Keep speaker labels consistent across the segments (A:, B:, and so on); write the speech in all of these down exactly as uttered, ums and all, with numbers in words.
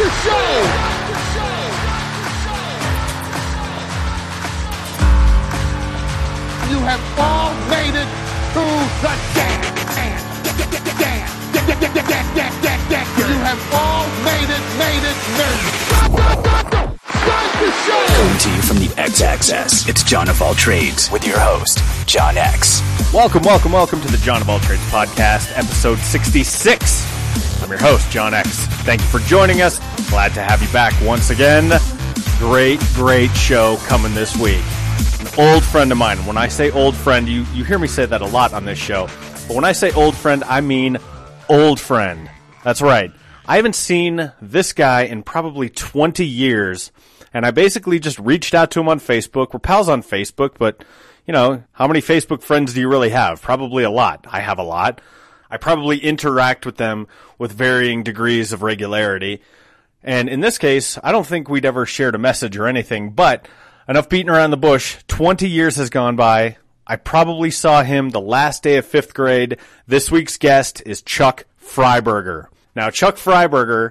A: the show! You have all made it to the dance. You have all made it, made it, made it. Start the show!
B: Coming to you from the X-Axis, it's John of All Trades with your host, John X.
C: Welcome, welcome, welcome to the John of All Trades podcast, episode sixty-six. I'm your host, John X. Thank you for joining us. Glad to have you back once again. Great, great show coming this week. An old friend of mine. When I say old friend, you, you hear me say that a lot on this show. But when I say old friend, I mean old friend. That's right. I haven't seen this guy in probably twenty years, and I basically just reached out to him on Facebook. We're pals on Facebook, but, you know, how many Facebook friends do you really have? Probably a lot. I have a lot. I probably interact with them with varying degrees of regularity. And in this case, I don't think we'd ever shared a message or anything, but enough beating around the bush. twenty years has gone by. I probably saw him the last day of fifth grade. This week's guest is Chuck Freiberger. Now, Chuck Freiberger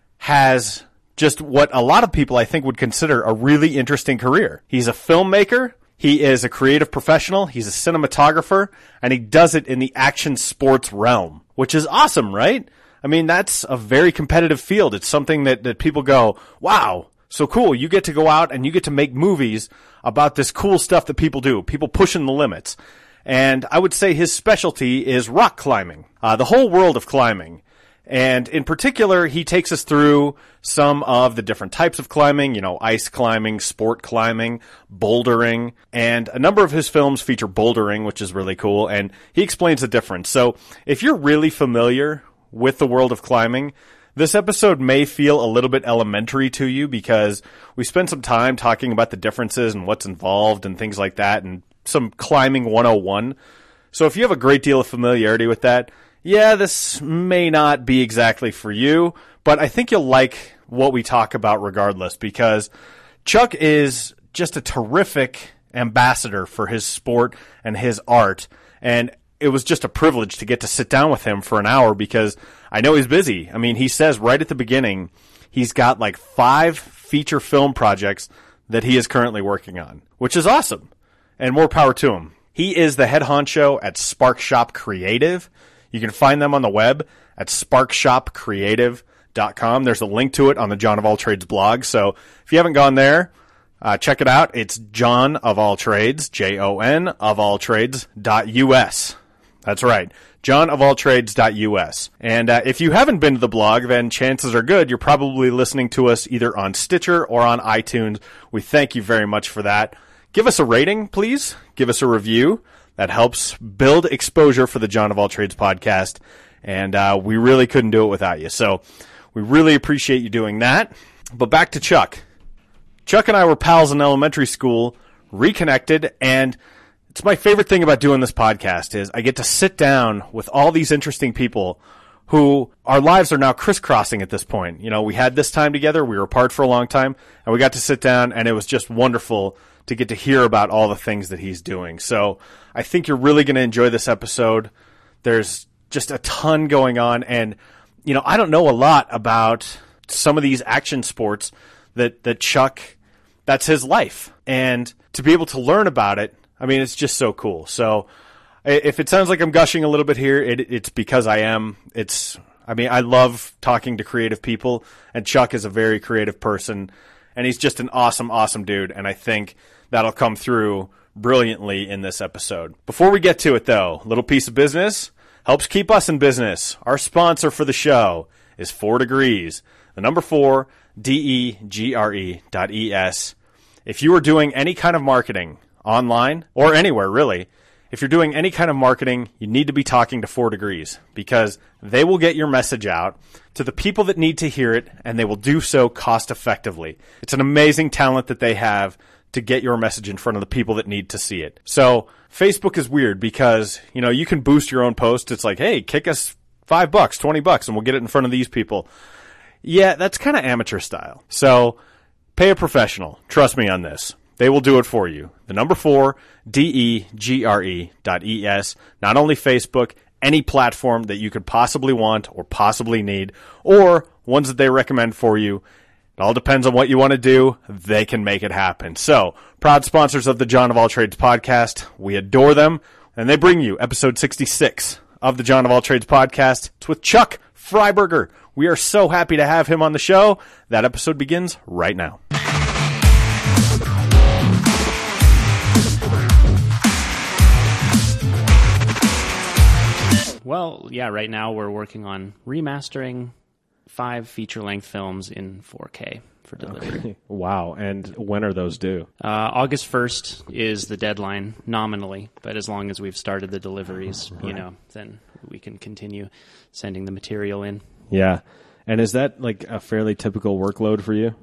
C: has just what a lot of people I think would consider a really interesting career. He's a filmmaker. He is a creative professional. He's a cinematographer, and he does it in the action sports realm, which is awesome, right? I mean, that's a very competitive field. It's something that, that people go, wow, so cool. You get to go out and you get to make movies about this cool stuff that people do, people pushing the limits. And I would say his specialty is rock climbing, uh, the whole world of climbing. And in particular, he takes us through some of the different types of climbing, you know, ice climbing, sport climbing, bouldering, and a number of his films feature bouldering, which is really cool, and he explains the difference. So if you're really familiar with the world of climbing, this episode may feel a little bit elementary to you because we spent some time talking about the differences and what's involved and things like that, and some climbing one oh one. So if you have a great deal of familiarity with that, yeah, this may not be exactly for you, but I think you'll like what we talk about regardless, because Chuck is just a terrific ambassador for his sport and his art, and it was just a privilege to get to sit down with him for an hour because I know he's busy. I mean, he says right at the beginning he's got like five feature film projects that he is currently working on, which is awesome, and more power to him. He is the head honcho at Spark Shop Creative. You can find them on the web at spark shop creative dot com. There's a link to it on the John of All Trades blog. So if you haven't gone there, uh, check it out. It's John of All Trades, J O N of all trades dot U S. That's right, john of all trades dot U S. And uh, if you haven't been to the blog, then chances are good you're probably listening to us either on Stitcher or on iTunes. We thank you very much for that. Give us a rating, please. Give us a review. That helps build exposure for the John of All Trades podcast, and uh, we really couldn't do it without you. So we really appreciate you doing that. But back to Chuck. Chuck and I were pals in elementary school, reconnected, and it's my favorite thing about doing this podcast is I get to sit down with all these interesting people who our lives are now crisscrossing at this point. You know, we had this time together, we were apart for a long time, and we got to sit down, and it was just wonderful to get to hear about all the things that he's doing. So I think you're really going to enjoy this episode. There's just a ton going on, and you know, I don't know a lot about some of these action sports that, that Chuck, that's his life. And to be able to learn about it, I mean, it's just so cool. So if it sounds like I'm gushing a little bit here, it, it's because I am. It's, I mean, I love talking to creative people, and Chuck is a very creative person, and he's just an awesome, awesome dude. And I think that'll come through brilliantly in this episode. Before we get to it, though, little piece of business helps keep us in business. Our sponsor for the show is Four Degrees, the number four, D E G R E dot E S. If you are doing any kind of marketing online or anywhere, really, if you're doing any kind of marketing, you need to be talking to Four Degrees because they will get your message out to the people that need to hear it, and they will do so cost effectively. It's an amazing talent that they have to get your message in front of the people that need to see it. So Facebook is weird because, you know, you can boost your own post. It's like, hey, kick us five bucks, twenty bucks, and we'll get it in front of these people. Yeah, that's kind of amateur style. So pay a professional. Trust me on this. They will do it for you. The number four, D E G R E dot E S. Not only Facebook, any platform that you could possibly want or possibly need, or ones that they recommend for you. It all depends on what you want to do. They can make it happen. So, proud sponsors of the John of All Trades podcast. We adore them, and they bring you episode sixty-six of the John of All Trades podcast. It's with Chuck Freiberger. We are so happy to have him on the show. That episode begins right now.
D: Well, yeah, right now we're working on remastering five feature-length films in four K for delivery.
C: Okay. Wow, and when are those due?
D: Uh, August first is the deadline, nominally, but as long as we've started the deliveries, right. you know, then we can continue sending the material in.
C: Yeah, and is that like a fairly typical workload for you?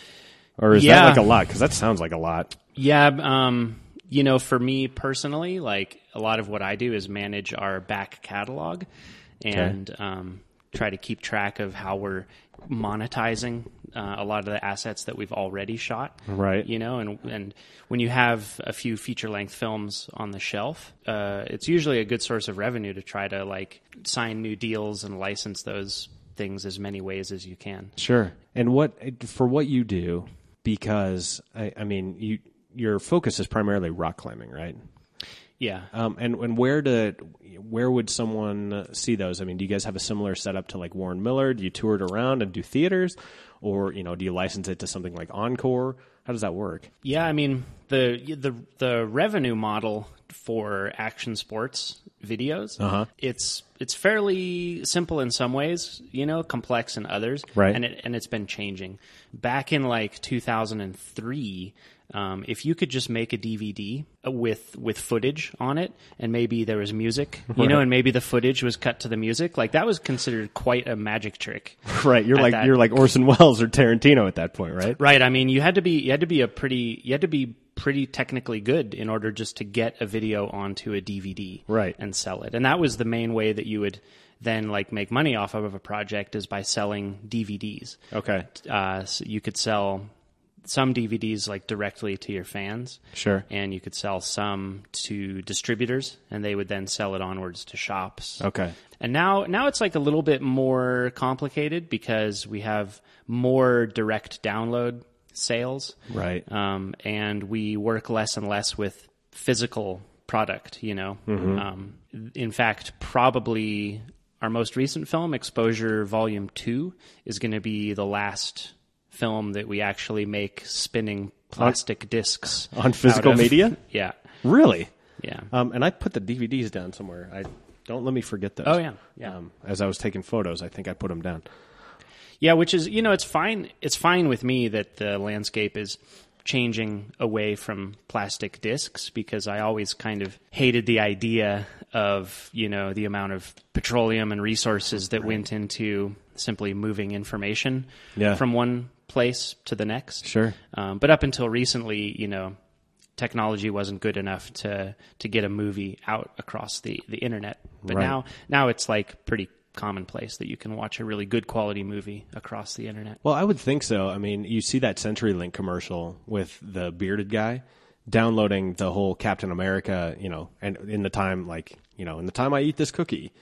C: Or is
D: yeah.
C: that like a lot? Because that sounds like a lot.
D: Yeah, um, you know, for me personally, like a lot of what I do is manage our back catalog and okay. um, try to keep track of how we're monetizing uh, a lot of the assets that we've already shot.
C: Right.
D: You know, and and when you have a few feature-length films on the shelf, uh, it's usually a good source of revenue to try to like sign new deals and license those things as many ways as you can.
C: Sure. And what for what you do, because I, I mean, you your focus is primarily rock climbing, right?
D: Yeah.
C: Um, and, and where to, where would someone see those? I mean, do you guys have a similar setup to like Warren Miller? Do you tour it around and do theaters? Or, you know, do you license it to something like Encore? How does that work?
D: Yeah, I mean, the the the revenue model for action sports videos,
C: uh-huh.
D: it's it's fairly simple in some ways, you know, complex in others.
C: Right.
D: And it and it's been changing. Back in like two thousand three, Um, if you could just make a D V D with with footage on it, and maybe there was music, you
C: right.
D: know, and maybe the footage was cut to the music, like that was considered quite a magic trick.
C: Right, you're like
D: that.
C: you're like Orson Welles or Tarantino at that point, right?
D: Right. I mean, you had to be you had to be a pretty you had to be pretty technically good in order just to get a video onto a D V D,
C: right,
D: and sell it. And that was the main way that you would then like make money off of a project, is by selling D V Ds.
C: Okay,
D: uh, so you could sell some D V Ds like directly to your fans.
C: Sure.
D: And you could sell some to distributors, and they would then sell it onwards to shops.
C: Okay.
D: And now now it's like a little bit more complicated because we have more direct download sales.
C: Right.
D: Um, and we work less and less with physical product, you know.
C: Mm-hmm.
D: Um, in fact, probably our most recent film, Exposure Volume two, is going to be the last film that we actually make spinning plastic
C: on,
D: discs
C: on physical
D: of,
C: media.
D: Yeah,
C: really.
D: Yeah.
C: Um, and I put the D V Ds down somewhere. I don't let me forget those.
D: Oh yeah, yeah.
C: Um, as I was taking photos, I think I put them down.
D: Yeah, which is, you know, it's fine. It's fine with me that the landscape is changing away from plastic discs, because I always kind of hated the idea of, you know, the amount of petroleum and resources that went into simply moving information
C: yeah.
D: from one place to the next.
C: Sure.
D: Um, but up until recently, you know, technology wasn't good enough to to get a movie out across the, the internet. But
C: right.
D: now now it's like pretty commonplace that you can watch a really good quality movie across the internet.
C: Well, I would think so. I mean, you see that CenturyLink commercial with the bearded guy downloading the whole Captain America, you know, and in the time, like, you know, in the time I eat this cookie,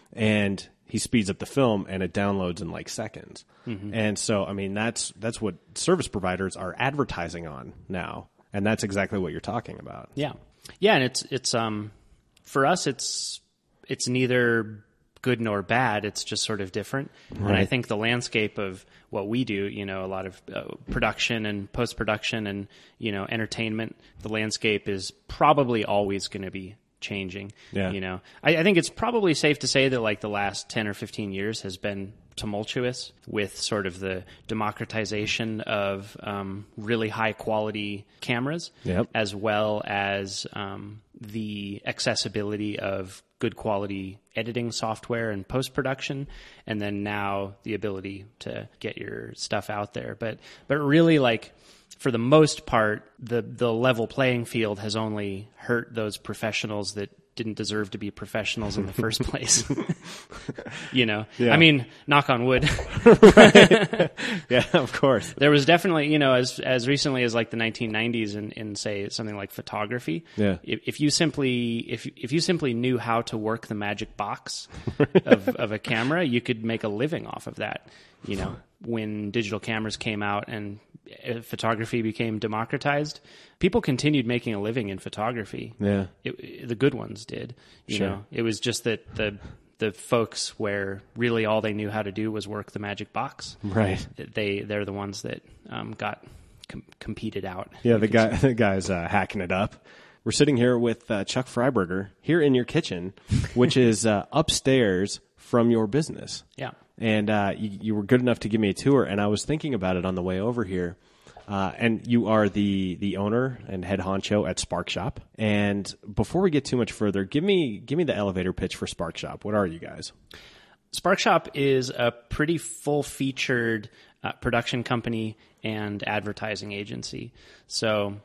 C: and he speeds up the film and it downloads in like seconds. Mm-hmm. And so, I mean, that's that's what service providers are advertising on now, and that's exactly what you're talking about.
D: Yeah, yeah, and it's it's um for us, it's it's neither good nor bad. It's just sort of different. Right. And I think the landscape of what we do, you know, a lot of uh, production and post-production and, you know, entertainment, the landscape is probably always going to be changing.
C: Yeah.
D: You know, I, I think it's probably safe to say that like the last ten or fifteen years has been tumultuous with sort of the democratization of um, really high quality cameras,
C: yep.
D: as well as um, the accessibility of good quality editing software and post-production, and then now the ability to get your stuff out there. But but really, like, for the most part, the the level playing field has only hurt those professionals that didn't deserve to be professionals in the first place. You know,
C: Yeah.
D: I mean, knock on wood.
C: Yeah, of course.
D: There was definitely, you know, as as recently as like the nineteen nineties in, in say something like photography.
C: Yeah.
D: If, if you simply if if you simply knew how to work the magic box of of a camera, you could make a living off of that. You know, when digital cameras came out and photography became democratized, people continued making a living in photography.
C: Yeah.
D: It, the good ones did. You
C: Sure.
D: know, it was just that the the folks where really all they knew how to do was work the magic box.
C: Right.
D: They they're the ones that um, got com- competed out.
C: Yeah, the guy, the guy's uh, hacking it up. We're sitting here with uh, Chuck Freiberger here in your kitchen, which is uh, upstairs from your business.
D: Yeah.
C: And uh, you, you were good enough to give me a tour, and I was thinking about it on the way over here. Uh, and you are the the owner and head honcho at Spark Shop. And before we get too much further, give me give me the elevator pitch for Spark Shop. What are you guys?
D: Spark Shop is a pretty full-featured uh, production company and advertising agency. So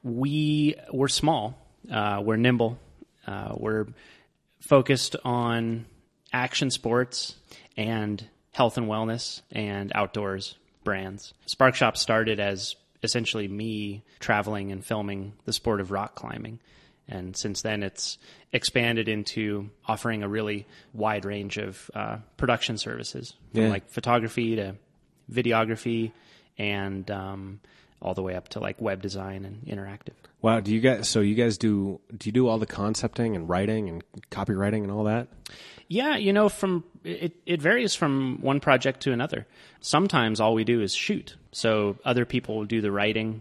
D: we we're small, uh, we're nimble, uh, we're focused on action sports and health and wellness and outdoors brands. Spark Shop started as essentially me traveling and filming the sport of rock climbing. And since then, it's expanded into offering a really wide range of uh, production services, from
C: Yeah.
D: like photography to videography and um, all the way up to like web design and interactive.
C: Wow, do you guys? So you guys do? Do you do all the concepting and writing and copywriting and all that?
D: Yeah, you know, from it, it varies from one project to another. Sometimes all we do is shoot, so other people will do the writing,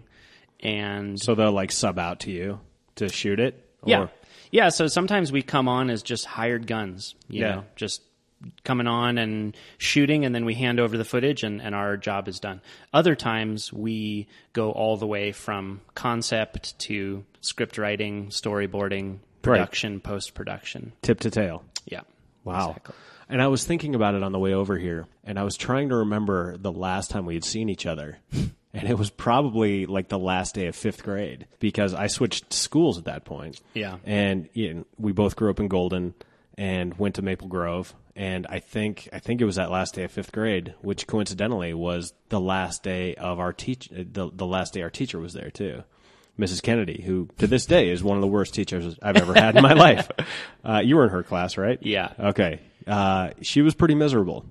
D: and
C: So they'll like sub out to you to shoot it. Or?
D: yeah, yeah. So sometimes we come on as just hired guns, you
C: Yeah.
D: know, just coming on and shooting, and then we hand over the footage, and, and our job is done. Other times we go all the way from concept to script writing, storyboarding, production, post production.
C: Tip to tail.
D: Yeah.
C: Wow.
D: Exactly.
C: And I was thinking about it on the way over here, and I was trying to remember the last time we had seen each other. And it was probably like the last day of fifth grade because I switched schools at that point.
D: Yeah.
C: And you know, we both grew up in Golden and went to Maple Grove. And I think I think it was that last day of fifth grade, which coincidentally was the last day of our teach the the last day our teacher was there too. Missus Kennedy, who to this day is one of the worst teachers I've ever had in my life. Uh, you were in her class, right?
D: Yeah.
C: Okay. Uh, she was pretty miserable.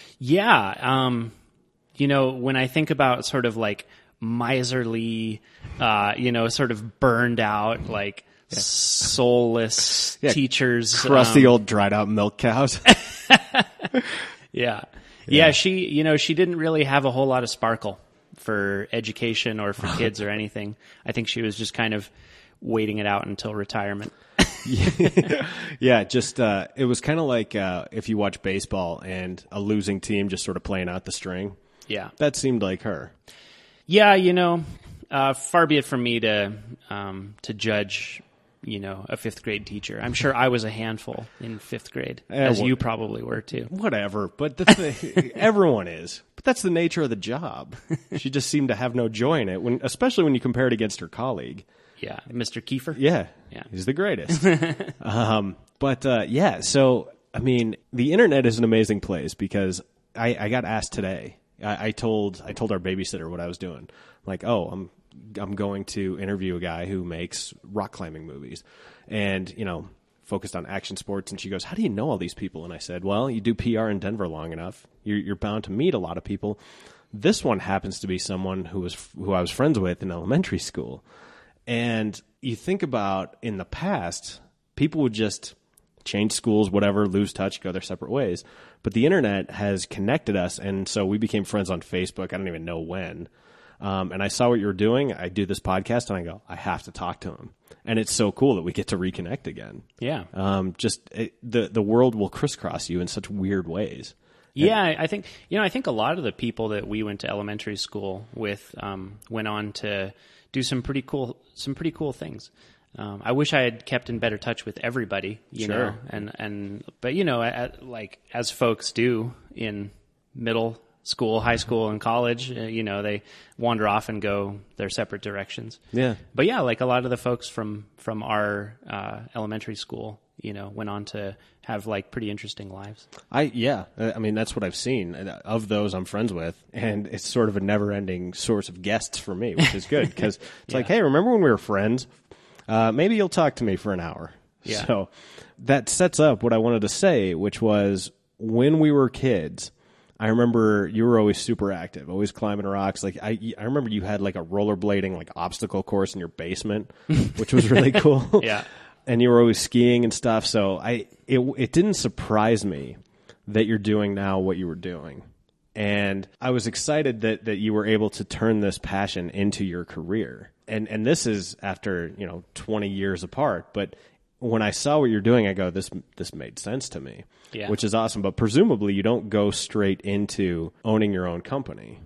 D: Yeah. Um, you know, when I think about sort of like miserly, uh, you know, sort of burned out, like yeah. soulless
C: yeah.
D: teachers.
C: Crusty
D: um,
C: old dried out milk cows.
D: yeah. yeah. Yeah. She, you know, she didn't really have a whole lot of sparkle for education or for kids or anything. I think she was just kind of waiting it out until retirement.
C: Yeah, just uh, it was kind of like uh, if you watch baseball and a losing team just sort of playing out the string.
D: Yeah.
C: That seemed like her.
D: Yeah, you know, uh, far be it from me to um, to judge, you know, a fifth grade teacher. I'm sure I was a handful in fifth grade,
C: Eh,
D: as
C: well-
D: you probably were too.
C: Whatever, but that's the, everyone is. But that's the nature of the job. She just seemed to have no joy in it, when, especially when you compare it against her colleague.
D: Yeah, Mister Kiefer.
C: Yeah,
D: Yeah.
C: he's the greatest. um, but uh, yeah, so I mean, the internet is an amazing place because I, I got asked today. I, I told I told our babysitter what I was doing. Like, oh, I'm I'm going to interview a guy who makes rock climbing movies, and you know, focused on action sports. And she goes, "How do you know all these people?" And I said, "Well, you do P R in Denver long enough, you're, you're bound to meet a lot of people." This one happens to be someone who was who I was friends with in elementary school. And you think about in the past, people would just change schools, whatever, lose touch, go their separate ways. But the internet has connected us, and so we became friends on Facebook. I don't even know when. Um, and I saw what you were doing. I do this podcast, and I go, I have to talk to him. And it's so cool that we get to reconnect again.
D: Yeah.
C: Um, just it, the the world will crisscross you in such weird ways.
D: Yeah, I think you know. I think a lot of the people that we went to elementary school with um, went on to do some pretty cool, some pretty cool things. Um, I wish I had kept in better touch with everybody, you
C: Sure.
D: know, and and but you know, at, like as folks do in middle school, high school, and college, uh, you know, they wander off and go their separate directions.
C: Yeah.
D: But yeah, like a lot of the folks from from our uh, elementary school, you know, went on to have like pretty interesting lives.
E: I yeah, I mean that's what I've seen of those I'm friends with, and it's sort of a never-ending source of guests for me, which is good because it's yeah. like, hey, remember when we were friends? Uh, maybe you'll talk to me for an hour.
D: Yeah.
E: So that sets up what I wanted to say, which was when we were kids. I remember you were always super active, always climbing rocks. Like I, I remember you had like a rollerblading like obstacle course in your basement, which was really cool.
D: Yeah.
E: And you were always skiing and stuff. So I, it, it didn't surprise me that you're doing now what you were doing. And I was excited that, that you were able to turn this passion into your career. And, and this is after, you know, twenty years apart. But when I saw what you're doing, I go, this, this made sense to me,
D: yeah.
E: which is awesome. But presumably you don't go straight into owning your own company.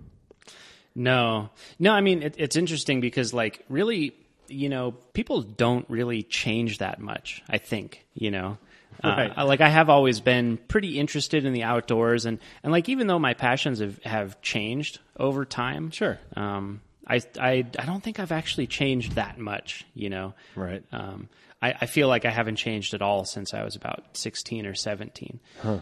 D: No, no. I mean, it, it's interesting because like really, you know, people don't really change that much, I think, you know.
E: Right.
D: Uh, like I have always been pretty interested in the outdoors, and, and like even though my passions have, have changed over time,
E: sure.
D: Um, I, I I don't think I've actually changed that much, you know.
E: Right.
D: Um, I, I feel like I haven't changed at all since I was about sixteen or seventeen.
E: Huh.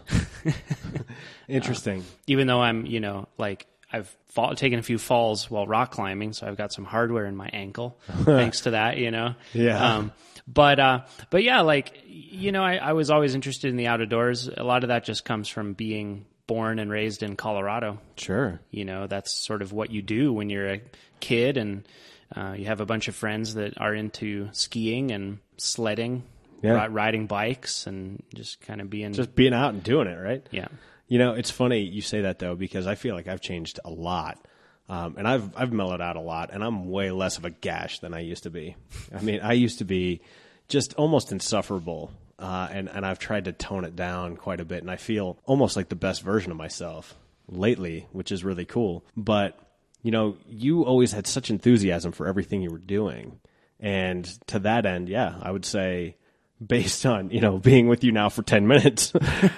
E: Interesting.
D: Uh, even though I'm, you know, like I've fall, taken a few falls while rock climbing, so I've got some hardware in my ankle thanks to that, you know.
E: Yeah.
D: Um, but uh, but yeah, like you know, I, I was always interested in the outdoors. A lot of that just comes from being born and raised in Colorado.
E: Sure.
D: You know, that's sort of what you do when you're a kid, and uh, you have a bunch of friends that are into skiing and sledding,
E: yeah.
D: ri- riding bikes, and just kind of being
E: just being out and doing it, right?
D: Yeah.
E: You know, it's funny you say that though, because I feel like I've changed a lot. Um, and I've I've mellowed out a lot, and I'm way less of a gash than I used to be. I mean, I used to be just almost insufferable, uh, and, and I've tried to tone it down quite a bit, and I feel almost like the best version of myself lately, which is really cool. But, you know, you always had such enthusiasm for everything you were doing. And to that end, yeah, I would say based on, you know, being with you now for ten minutes,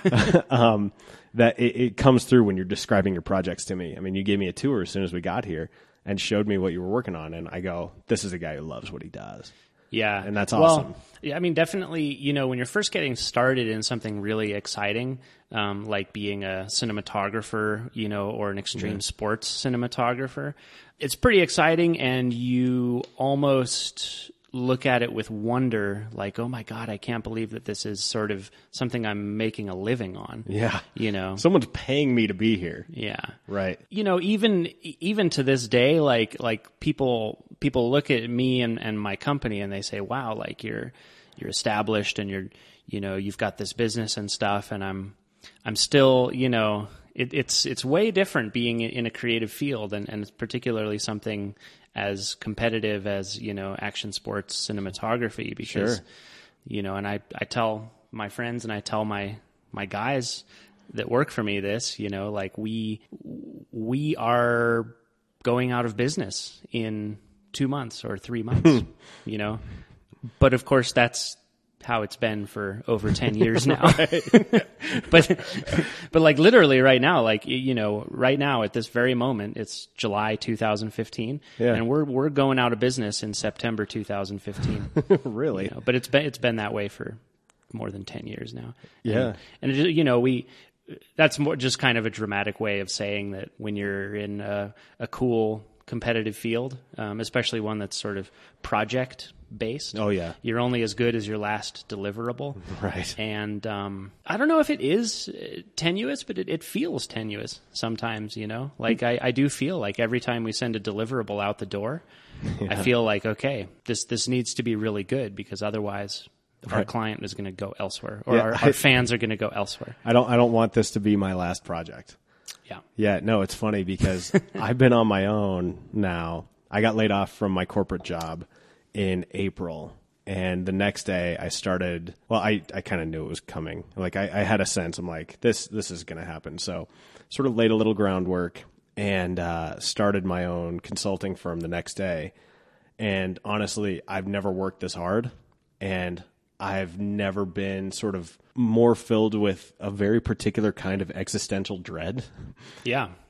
E: um, that it, it comes through when you're describing your projects to me. I mean, you gave me a tour as soon as we got here and showed me what you were working on. And I go, this is a guy who loves what he does.
D: Yeah.
E: And that's awesome.
D: Well, yeah, I mean, definitely, you know, when you're first getting started in something really exciting, um, like being a cinematographer, you know, or an extreme yeah. sports cinematographer, it's pretty exciting, and you almost look at it with wonder, like, oh my God, I can't believe that this is sort of something I'm making a living on.
E: Yeah.
D: You know,
E: someone's paying me to be here.
D: Yeah.
E: Right.
D: You know, even, even to this day, like, like people, people look at me and, and my company and they say, wow, like you're, you're established and you're, you know, you've got this business and stuff. And I'm, I'm still, you know, it, it's, it's way different being in a creative field, and, and it's particularly something as competitive as, you know, action sports cinematography, because,
E: sure.
D: you know, and I, I tell my friends and I tell my, my guys that work for me this, you know, like we, we are going out of business in two months or three months, you know, but of course that's how it's been for over ten years now. but, but like literally right now, like, you know, right now at this very moment, it's July two thousand fifteen,
E: yeah.
D: and we're, we're going out of business in September two thousand fifteen.
E: Really?
D: You know, but it's been, it's been that way for more than ten years now.
E: Yeah.
D: And, and it, you know, we, that's more just kind of a dramatic way of saying that when you're in a, a cool competitive field, um, especially one that's sort of project based.
E: Oh yeah.
D: You're only as good as your last deliverable.
E: Right.
D: And, um, I don't know if it is tenuous, but it, it feels tenuous sometimes, you know, like I, I do feel like every time we send a deliverable out the door, yeah. I feel like, okay, this, this needs to be really good, because otherwise our right. client is going to go elsewhere, or
E: yeah,
D: our,
E: I,
D: our fans are going to go elsewhere.
E: I don't, I don't want this to be my last project.
D: Yeah.
E: Yeah. No, it's funny because I've been on my own now. I got laid off from my corporate job in April, and the next day I started, well, I, I kind of knew it was coming. Like I, I had a sense, I'm like, this, this is going to happen. So sort of laid a little groundwork and, uh, started my own consulting firm the next day. And honestly, I've never worked this hard, and I've never been sort of more filled with a very particular kind of existential dread.
D: Yeah.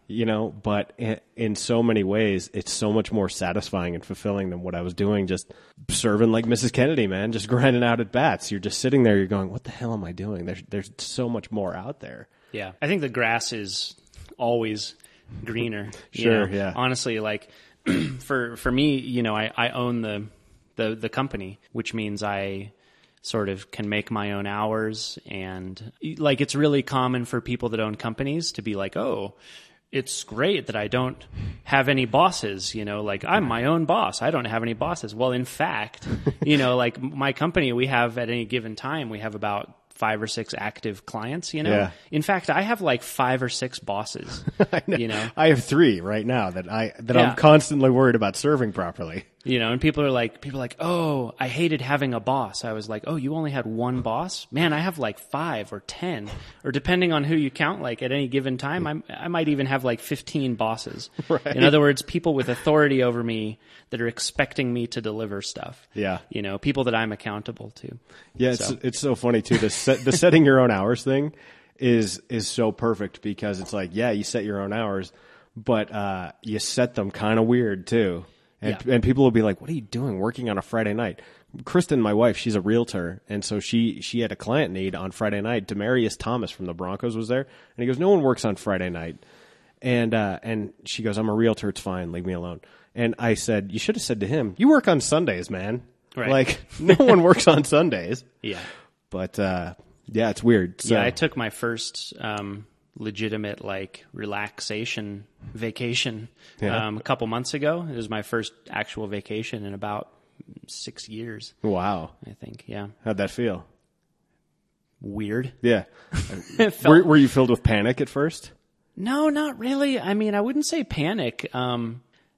E: You know, but in, in so many ways, it's so much more satisfying and fulfilling than what I was doing, just serving like Missus Kennedy, man, just grinding out at bats. You're just sitting there, you're going, what the hell am I doing? There's, there's so much more out there.
D: Yeah. I think the grass is always greener. you
E: Sure,
D: know?
E: yeah.
D: Honestly, like for, for me, you know, I, I own the, the, the company, which means I sort of can make my own hours. And like, it's really common for people that own companies to be like, oh, it's great that I don't have any bosses, you know, like I'm my own boss. I don't have any bosses. Well, in fact, you know, like my company, we have at any given time, we have about five or six active clients, you know.
E: Yeah.
D: In fact, I have like five or six bosses,
E: I know.
D: you know.
E: I have three right now that I that
D: Yeah.
E: I'm constantly worried about serving properly.
D: You know, and people are like, people are like, oh, I hated having a boss. I was like, oh, you only had one boss? Man, I have like five or ten, or depending on who you count, like at any given time, I'm, I might even have like fifteen bosses.
E: Right.
D: In other words, people with authority over me that are expecting me to deliver stuff.
E: Yeah.
D: You know, people that I'm accountable to.
E: Yeah, it's
D: So.
E: it's so funny too. The set, the setting your own hours thing is is so perfect because it's like, yeah, you set your own hours, but uh, you set them kind of weird too. And,
D: Yeah.
E: and people will be like, what are you doing working on a Friday night? Kristen, my wife, she's a realtor. And so she, she had a client need on Friday night. Demarius Thomas from the Broncos was there. And he goes, no one works on Friday night. And, uh, and she goes, I'm a realtor. It's fine. Leave me alone. And I said, you should have said to him, you work on Sundays, man.
D: Right.
E: Like no one works on Sundays.
D: Yeah.
E: But, uh, yeah, it's weird. So,
D: Yeah, I took my first um, legitimate like relaxation vacation
E: Yeah.
D: um, a couple months ago. It was my first actual vacation in about six years,
E: wow.
D: I think. Yeah,
E: How'd that feel?
D: weird.
E: Yeah.
D: It felt-
E: were, were you filled with panic at first?
D: No, not really. I mean, I wouldn't say panic. Um,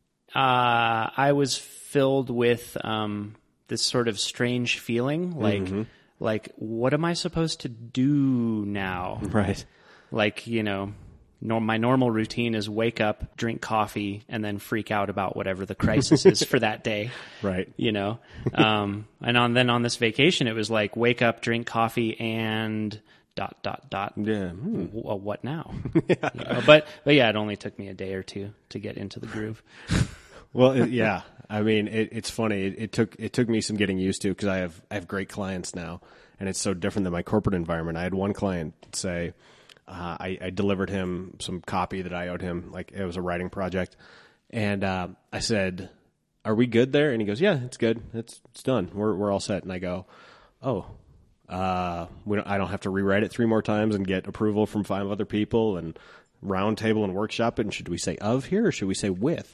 D: uh, I was filled with um, this sort of strange feeling, like,
E: Mm-hmm.
D: like, what am I supposed to do now?
E: Right.
D: Like, you know, norm- my normal routine is wake up, drink coffee, and then freak out about whatever the crisis is for that day.
E: Right.
D: You know, um, and on then on this vacation, it was like wake up, drink coffee, and dot dot dot.
E: Yeah. Hmm.
D: W- uh, what now? You know, but but yeah, it only took me a day or two to get into the groove.
E: Well, it, yeah. I mean, it, it's funny. It, it took it took me some getting used to because I have I have great clients now, and it's so different than my corporate environment. I had one client say, uh, I, I delivered him some copy that I owed him, like it was a writing project, and uh, I said, "Are we good there?" And he goes, "Yeah, it's good. It's it's done. We're we're all set." And I go, "Oh." Uh, we don't, I don't have to rewrite it three more times and get approval from five other people and round table and workshop it. And should we say of here or should we say with?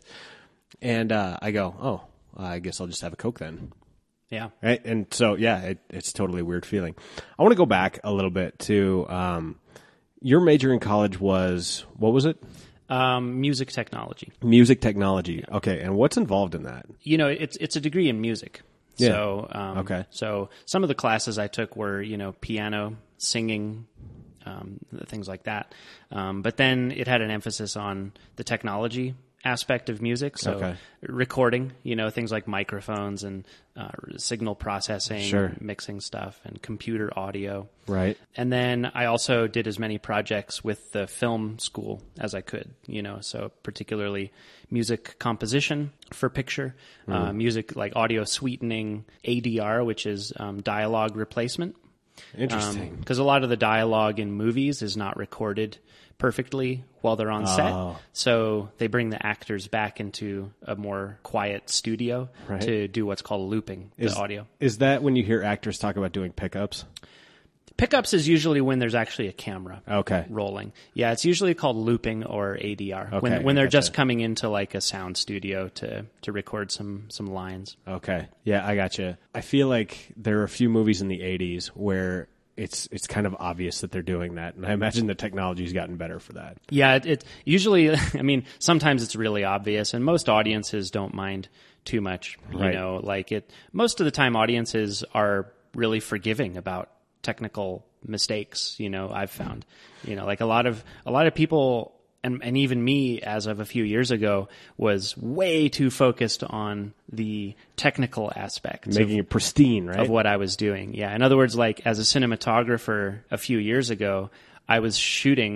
E: And uh, I go, oh, I guess I'll just have a Coke then.
D: Yeah.
E: Right? And so, yeah, it, it's totally a weird feeling. I want to go back a little bit to um, your major in college was, what was it?
D: Um, music technology.
E: Music technology. Okay. And what's involved in that?
D: You know, it's it's a degree in music.
E: Yeah.
D: So, um,
E: Okay.
D: So some of the classes I took were, you know, piano, singing, um, things like that. Um, but then it had an emphasis on the technology aspect of music. So
E: Okay.
D: recording, you know, things like microphones and uh, signal processing,
E: Sure.
D: mixing stuff, and computer audio.
E: Right.
D: And then I also did as many projects with the film school as I could, you know, so particularly music composition for picture, uh, music like audio sweetening, A D R, which is um, dialogue replacement.
E: Interesting.
D: Because a lot of the dialogue in movies is not recorded perfectly while they're on set.
E: Oh.
D: So they bring the actors back into a more quiet studio
E: Right.
D: to do what's called looping the
E: is,
D: audio.
E: Is that when you hear actors talk about doing pickups?
D: Pickups is usually when there's actually a camera
E: Okay.
D: rolling. Yeah, it's usually called looping or A D R
E: Okay,
D: when when they're
E: gotcha.
D: just coming into like a sound studio to to record some some lines.
E: Okay. Yeah, I gotcha. I feel like there are a few movies in the eighties where it's it's kind of obvious that they're doing that, and I imagine the technology's gotten better for that.
D: Yeah, it, it usually. I mean, sometimes it's really obvious, and most audiences don't mind too much. You
E: Right.
D: know, like it. Most of the time, audiences are really forgiving about technical mistakes. You know, I've found. You know, like a lot of a lot of people. And, and even me, as of a few years ago, was way too focused on the technical aspects
E: Making
D: of,
E: it pristine, right?
D: of what I was doing. Yeah. In other words, like as a cinematographer a few years ago, I was shooting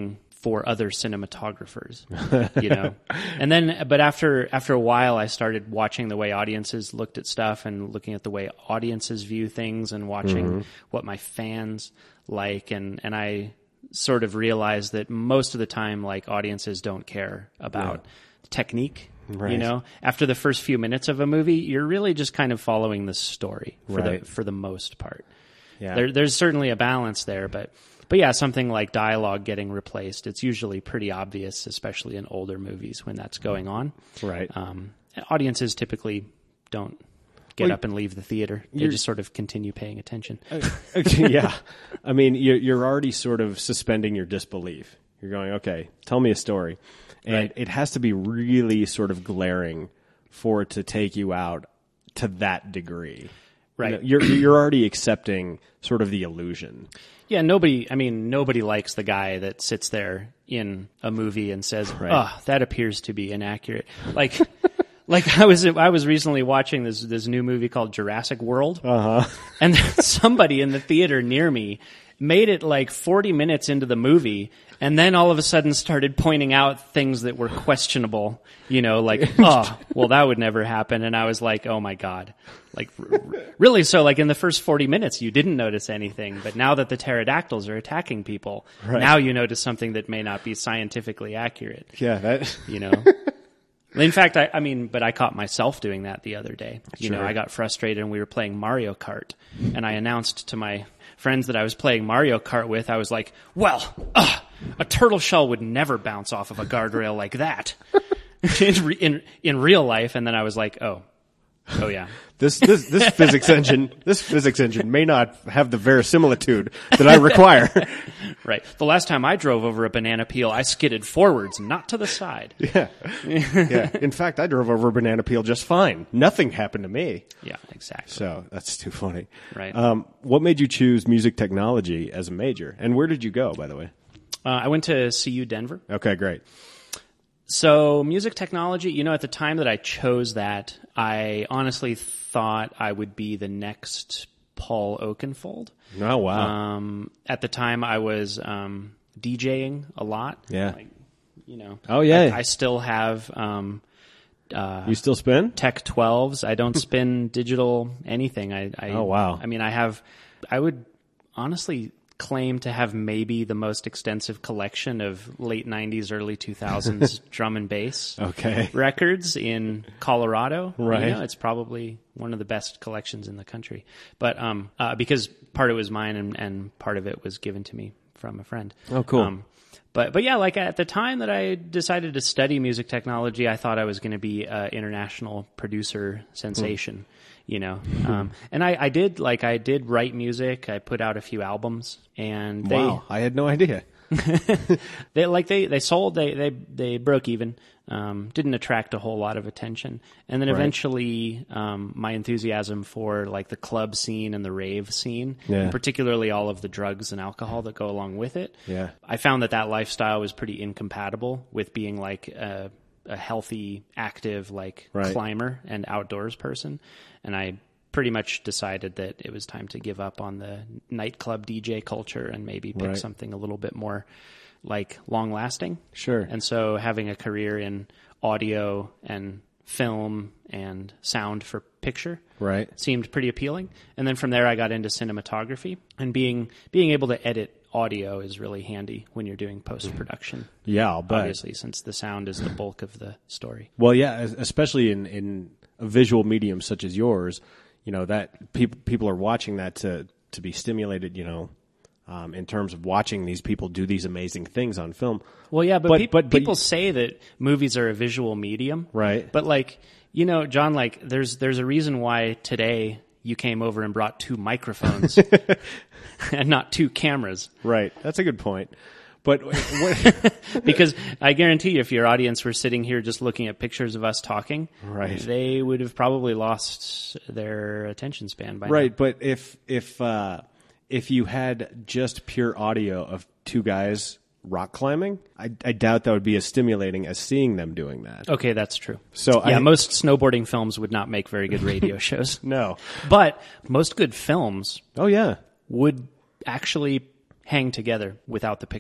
D: for other cinematographers, you know. And then, but after after a while, I started watching the way audiences looked at stuff and looking at the way audiences view things and watching mm-hmm. what my fans like, and and I sort of realized that most of the time, like, audiences don't care about yeah. technique. Right. You know, after the first few minutes of a movie, you're really just kind of following the story for
E: right.
D: the for the most part.
E: Yeah.
D: There, there's certainly a balance there, but but yeah, something like dialogue getting replaced, it's usually pretty obvious, especially in older movies when that's going on.
E: Right.
D: Um, audiences typically don't get
E: well,
D: up and leave the theater. They just sort of continue paying attention.
E: Yeah. I mean, you're, you're already sort of suspending your disbelief. You're going, okay, tell me a story. And right. it has to be really sort of glaring for it to take you out to that degree.
D: Right.
E: You know, you're, you're already accepting sort of the illusion.
D: Yeah, nobody, I mean, nobody likes the guy that sits there in a movie and says,
E: right.
D: oh, that appears to be inaccurate. Like... Like I was, I was recently watching this this new movie called Jurassic World,
E: uh-huh.
D: and somebody in the theater near me made it like forty minutes into the movie, and then all of a sudden started pointing out things that were questionable. You know, like, oh, well, that would never happen. And I was like, oh my god, like, r- really? So, like, in the first forty minutes, you didn't notice anything, but now that the pterodactyls are attacking people,
E: right.
D: now you notice something that may not be scientifically accurate.
E: Yeah, that
D: you know. In fact, I, I mean, but I caught myself doing that the other day. You
E: sure.
D: know, I got frustrated and we were playing Mario Kart, and I announced to my friends that I was playing Mario Kart with, I was like, well, uh, a turtle shell would never bounce off of a guardrail like that in, re- in in real life. And then I was like, oh, oh yeah.
E: This this this physics engine this physics engine may not have the verisimilitude that I require.
D: Right. The last time I drove over a banana peel, I skidded forwards, not to the side.
E: Yeah. Yeah. In fact, I drove over a banana peel just fine. Nothing happened to me.
D: Yeah, exactly.
E: So that's too funny.
D: Right.
E: Um, what made you choose music technology as a major? And where did you go, by the way?
D: Uh, I went to C U Denver.
E: Okay, great.
D: So music technology, you know, at the time that I chose that, I honestly thought I would be the next Paul Oakenfold.
E: Oh, wow.
D: Um, at the time I was um, DJing a lot.
E: Yeah.
D: Like, you know.
E: Oh, yeah.
D: I, I still have um, uh,
E: you still spin?
D: Tech twelves. I don't spin digital anything. I, I
E: Oh, wow.
D: I mean, I have, I would honestly claim to have maybe the most extensive collection of late nineties, early two thousands drum and bass
E: okay.
D: records in Colorado.
E: Right.
D: You know, it's probably one of the best collections in the country. But um, uh, because part of it was mine and, and part of it was given to me from a friend.
E: Oh, cool.
D: Um, but but yeah, like at the time that I decided to study music technology, I thought I was going to be an international producer sensation. Mm. You know, um, and I, I did like I did write music. I put out a few albums, and they,
E: wow, I had no idea.
D: they like they, they sold. They they they broke even. Um, didn't attract a whole lot of attention, and then
E: right.
D: eventually, um, my enthusiasm for like the club scene and the rave scene,
E: yeah.
D: and particularly all of the drugs and alcohol that go along with it.
E: Yeah,
D: I found that that lifestyle was pretty incompatible with being like a, a healthy, active, like
E: right.
D: climber and outdoors person. And I pretty much decided that it was time to give up on the nightclub D J culture and maybe pick
E: right.
D: something a little bit more like long lasting.
E: Sure.
D: And so having a career in audio and film and sound for picture
E: right.
D: seemed pretty appealing. And then from there I got into cinematography, and being being able to edit audio is really handy when you're doing post-production.
E: Yeah, I'll bet.
D: Obviously, since the sound is the bulk of the story.
E: Well, yeah, especially in, in a visual medium such as yours, you know, that people people are watching that to, to be stimulated, you know, um, in terms of watching these people do these amazing things on film.
D: Well, yeah, but,
E: but,
D: pe-
E: but, but
D: people say that movies are a visual medium.
E: Right.
D: But, like, you know, John, like, there's there's a reason why today you came over and brought two microphones and not two cameras.
E: Right. That's a good point. But what,
D: because I guarantee you, if your audience were sitting here just looking at pictures of us talking,
E: right.
D: they would have probably lost their attention span by
E: right.
D: now.
E: But if if uh, if you had just pure audio of two guys rock climbing, I, I doubt that would be as stimulating as seeing them doing that.
D: Okay, that's true.
E: So
D: yeah,
E: I,
D: most snowboarding films would not make very good radio shows.
E: No,
D: but most good films,
E: oh yeah,
D: would actually hang together without the picture.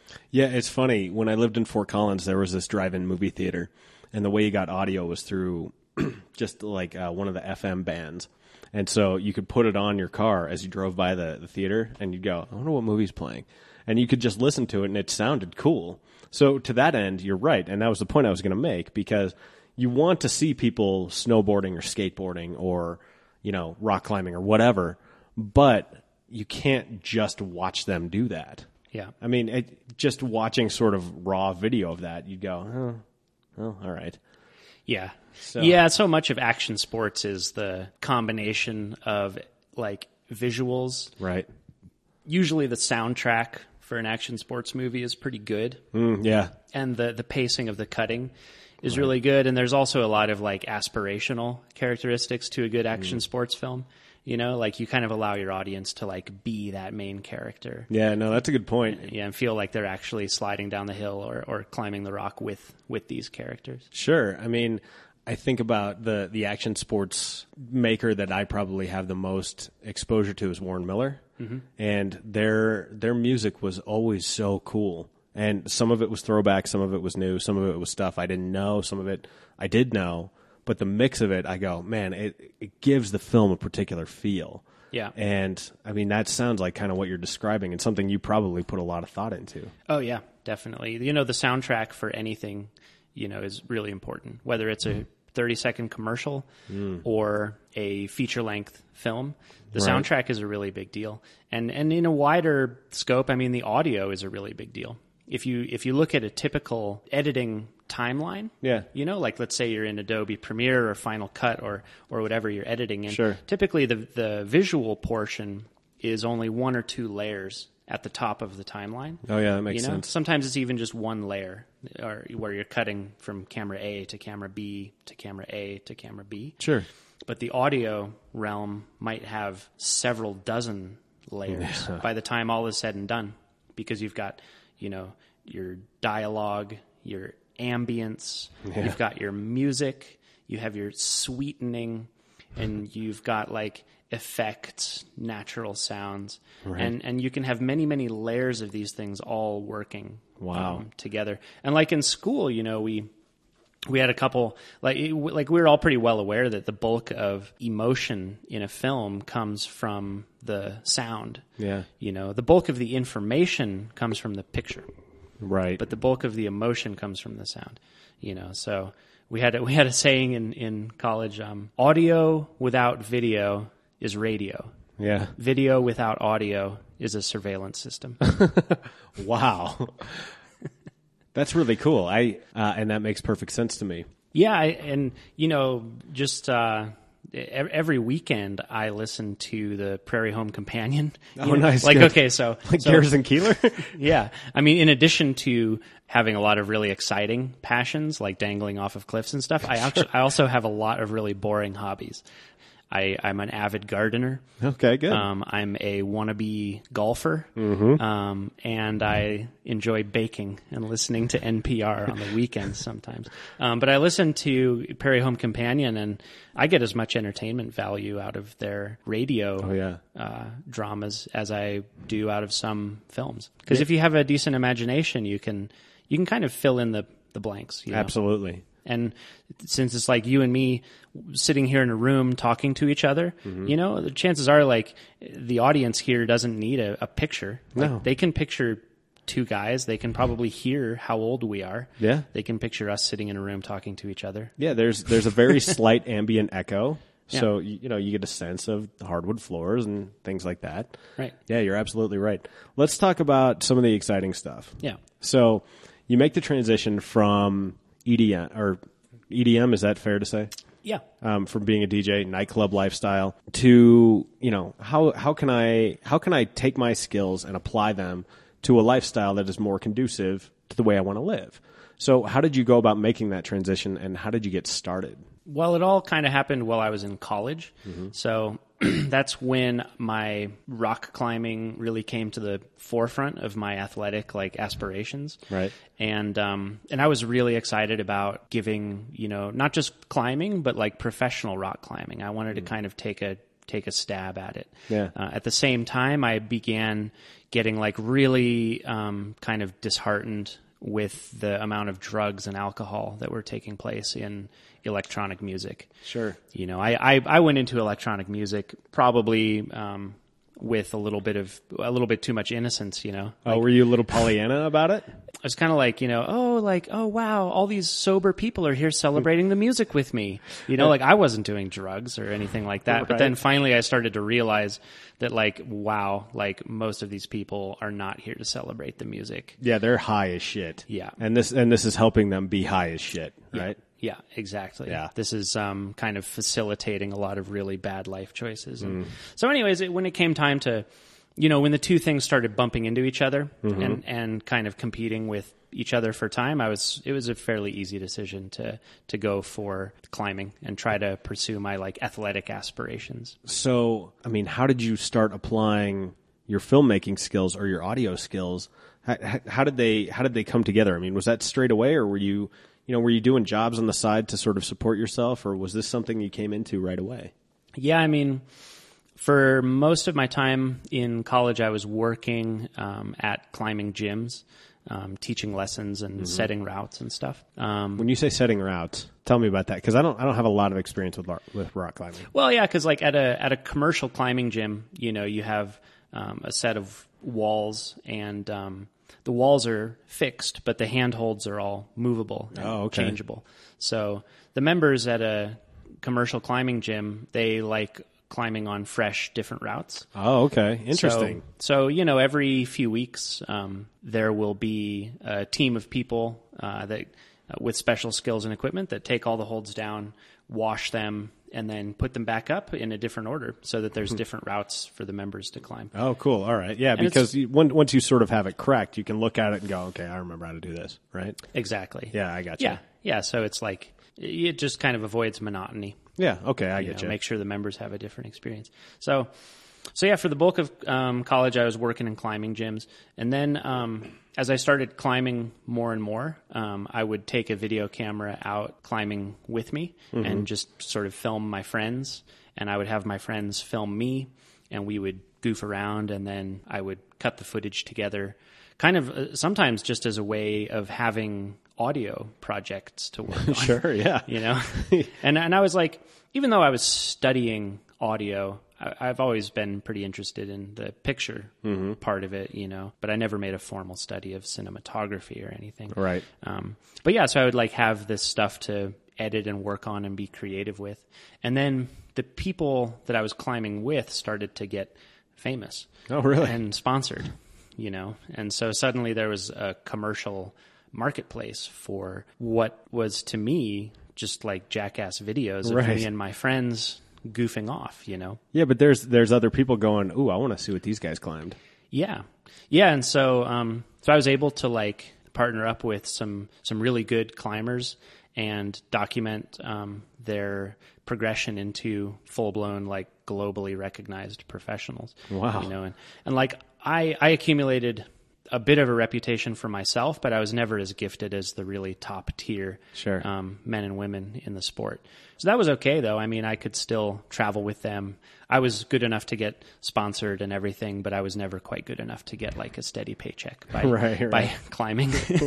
E: Yeah, it's funny. When I lived in Fort Collins, there was this drive-in movie theater, and the way you got audio was through just like uh, one of the F M bands. And so you could put it on your car as you drove by the, the theater, and you'd go, I wonder what movie's playing. And you could just listen to it, and it sounded cool. So to that end, you're right, and that was the point I was going to make, because you want to see people snowboarding or skateboarding or, you know, rock climbing or whatever, but you can't just watch them do that.
D: Yeah.
E: I mean, it, just watching sort of raw video of that, you'd go, oh, oh all right.
D: Yeah.
E: So.
D: Yeah, so much of action sports is the combination of like visuals.
E: Right.
D: Usually the soundtrack for an action sports movie is pretty good.
E: Mm, yeah.
D: And the, the pacing of the cutting is right. really good. And there's also a lot of like aspirational characteristics to a good action mm. sports film. You know, like you kind of allow your audience to like be that main character.
E: Yeah, no, that's a good point.
D: Yeah, and feel like they're actually sliding down the hill or, or climbing the rock with, with these characters.
E: Sure. I mean, I think about the, the action sports maker that I probably have the most exposure to is Warren Miller. Mm-hmm. And their their music was always so cool. And some of it was throwback, some of it was new, some of it was stuff I didn't know, some of it I did know. But the mix of it, I go, man, it, it gives the film a particular feel.
D: Yeah.
E: And, I mean, that sounds like kind of what you're describing and something you probably put a lot of thought into.
D: Oh, yeah, definitely. You know, the soundtrack for anything, you know, is really important. Whether it's a thirty-second commercial mm. or a feature-length film, the right. soundtrack is a really big deal. And and in a wider scope, I mean, the audio is a really big deal. If you if you look at a typical editing timeline,
E: yeah,
D: you know, like let's say you're in Adobe Premiere or Final Cut or or whatever you're editing in,
E: sure.
D: typically the the visual portion is only one or two layers at the top of the timeline.
E: Oh yeah, that makes
D: you know?
E: sense.
D: Sometimes it's even just one layer, or where you're cutting from camera A to camera B to camera A to camera B.
E: Sure.
D: But the audio realm might have several dozen layers yeah. by the time all is said and done, because you've got, you know, your dialogue, your ambience, yeah. you've got your music, you have your sweetening, and you've got like effects, natural sounds, right. and and you can have many many layers of these things all working
E: wow
D: um, together. And like in school, you know, we we had a couple like it, like we were all pretty well aware that the bulk of emotion in a film comes from the sound.
E: Yeah,
D: you know, the bulk of the information comes from the picture.
E: Right.
D: But the bulk of the emotion comes from the sound, you know. So we had a, we had a saying in in college: um, audio without video is radio.
E: Yeah.
D: Video without audio is a surveillance system.
E: Wow. That's really cool. I uh, and that makes perfect sense to me.
D: Yeah, I, and you know, just uh, every weekend I listen to the Prairie Home Companion.
E: Oh,
D: know?
E: nice.
D: Like,
E: good.
D: okay, so
E: like
D: so,
E: Garrison Keillor.
D: Yeah, I mean, in addition to having a lot of really exciting passions, like dangling off of cliffs and stuff, I actually I also have a lot of really boring hobbies. I, I'm an avid gardener.
E: Okay, good.
D: Um, I'm a wannabe golfer,
E: mm-hmm.
D: um, and I enjoy baking and listening to N P R on the weekends sometimes. Um, but I listen to Prairie Home Companion, and I get as much entertainment value out of their radio
E: oh, yeah.
D: uh, dramas as I do out of some films. Because yeah. if you have a decent imagination, you can you can kind of fill in the, the blanks. You know?
E: Absolutely.
D: And since it's like you and me sitting here in a room talking to each other,
E: mm-hmm.
D: you know, the chances are like the audience here doesn't need a, a picture. Like,
E: no.
D: They can picture two guys. They can probably hear how old we are.
E: Yeah.
D: They can picture us sitting in a room talking to each other.
E: Yeah, there's there's a very slight ambient echo.
D: Yeah.
E: So, you know, you get a sense of hardwood floors and things like that.
D: Right.
E: Yeah, you're absolutely right. Let's talk about some of the exciting stuff.
D: Yeah.
E: So you make the transition from E D M, or E D M, is that fair to say?
D: Yeah.
E: Um, from being a D J, nightclub lifestyle, to, you know, how how can I how can I take my skills and apply them to a lifestyle that is more conducive to the way I want to live? So how did you go about making that transition, and how did you get started?
D: Well, it all kind of happened while I was in college. Mm-hmm. So that's when my rock climbing really came to the forefront of my athletic like aspirations.
E: Right.
D: And um and I was really excited about giving, you know, not just climbing, but like professional rock climbing. I wanted mm-hmm. to kind of take a take a stab at it.
E: Yeah.
D: Uh, at the same time, I began getting like really um, kind of disheartened with the amount of drugs and alcohol that were taking place in electronic music.
E: Sure.
D: You know, I, I, I went into electronic music probably um, with a little bit of a little bit too much innocence. You know.
E: Oh, were you a little Pollyanna about it?
D: I was kind of like, you know, oh, like, oh, wow, all these sober people are here celebrating the music with me. You know, like I wasn't doing drugs or anything like that.
E: Right.
D: But then finally I started to realize that, like, wow, like most of these people are not here to celebrate the music.
E: Yeah, they're high as shit.
D: Yeah.
E: And this and this is helping them be high as shit, right?
D: Yeah, exactly.
E: Yeah.
D: This is um, kind of facilitating a lot of really bad life choices. And mm. So anyways, it, when it came time to, you know, when the two things started bumping into each other mm-hmm. and, and kind of competing with each other for time, I was, it was a fairly easy decision to, to go for climbing and try to pursue my like athletic aspirations.
E: So, I mean, how did you start applying your filmmaking skills or your audio skills? How, how did they, how did they come together? I mean, was that straight away, or were you, you know, were you doing jobs on the side to sort of support yourself, or was this something you came into right away?
D: Yeah, I mean, for most of my time in college, I was working um, at climbing gyms, um, teaching lessons and mm-hmm. setting routes and stuff. Um,
E: when you say setting routes, tell me about that, because I don't, I don't have a lot of experience with with rock climbing.
D: Well, yeah, because like at a at a commercial climbing gym, you know, you have um, a set of walls, and um, the walls are fixed, but the handholds are all movable and
E: oh, okay.
D: changeable. So the members at a commercial climbing gym, they like climbing on fresh, different routes.
E: Oh, okay. Interesting.
D: So, so you know, every few weeks, um, there will be a team of people uh, that uh, with special skills and equipment that take all the holds down, wash them, and then put them back up in a different order so that there's different routes for the members to climb.
E: Oh, cool. All right. Yeah,
D: and
E: because you, once you sort of have it cracked, you can look at it and go, okay, I remember how to do this, right?
D: Exactly.
E: Yeah, I got you.
D: Yeah, yeah. So it's like, it just kind of avoids monotony.
E: Yeah, okay, I
D: you
E: get
D: know,
E: you.
D: Make sure the members have a different experience. So, so yeah, for the bulk of um, college, I was working in climbing gyms. And then um, as I started climbing more and more, um, I would take a video camera out climbing with me mm-hmm. and just sort of film my friends. And I would have my friends film me, and we would goof around, and then I would cut the footage together, kind of uh, sometimes just as a way of having audio projects to work on.
E: Sure, yeah.
D: You know? and and I was like, even though I was studying audio, I, I've always been pretty interested in the picture mm-hmm. part of it, you know, but I never made a formal study of cinematography or anything.
E: Right.
D: Um, but yeah, so I would like have this stuff to edit and work on and be creative with. And then the people that I was climbing with started to get famous.
E: Oh, really?
D: And sponsored, you know? And so suddenly there was a commercial marketplace for what was to me just like jackass videos of
E: right.
D: me and my friends goofing off, you know?
E: Yeah, but there's there's other people going, ooh, I want to see what these guys climbed.
D: Yeah. Yeah, and so um so I was able to like partner up with some some really good climbers and document um their progression into full-blown like globally recognized professionals.
E: Wow.
D: You know, and, and like I I accumulated a bit of a reputation for myself, but I was never as gifted as the really top tier
E: sure.
D: um, men and women in the sport. So that was okay, though. I mean, I could still travel with them. I was good enough to get sponsored and everything, but I was never quite good enough to get like a steady paycheck by
E: right, right.
D: by climbing.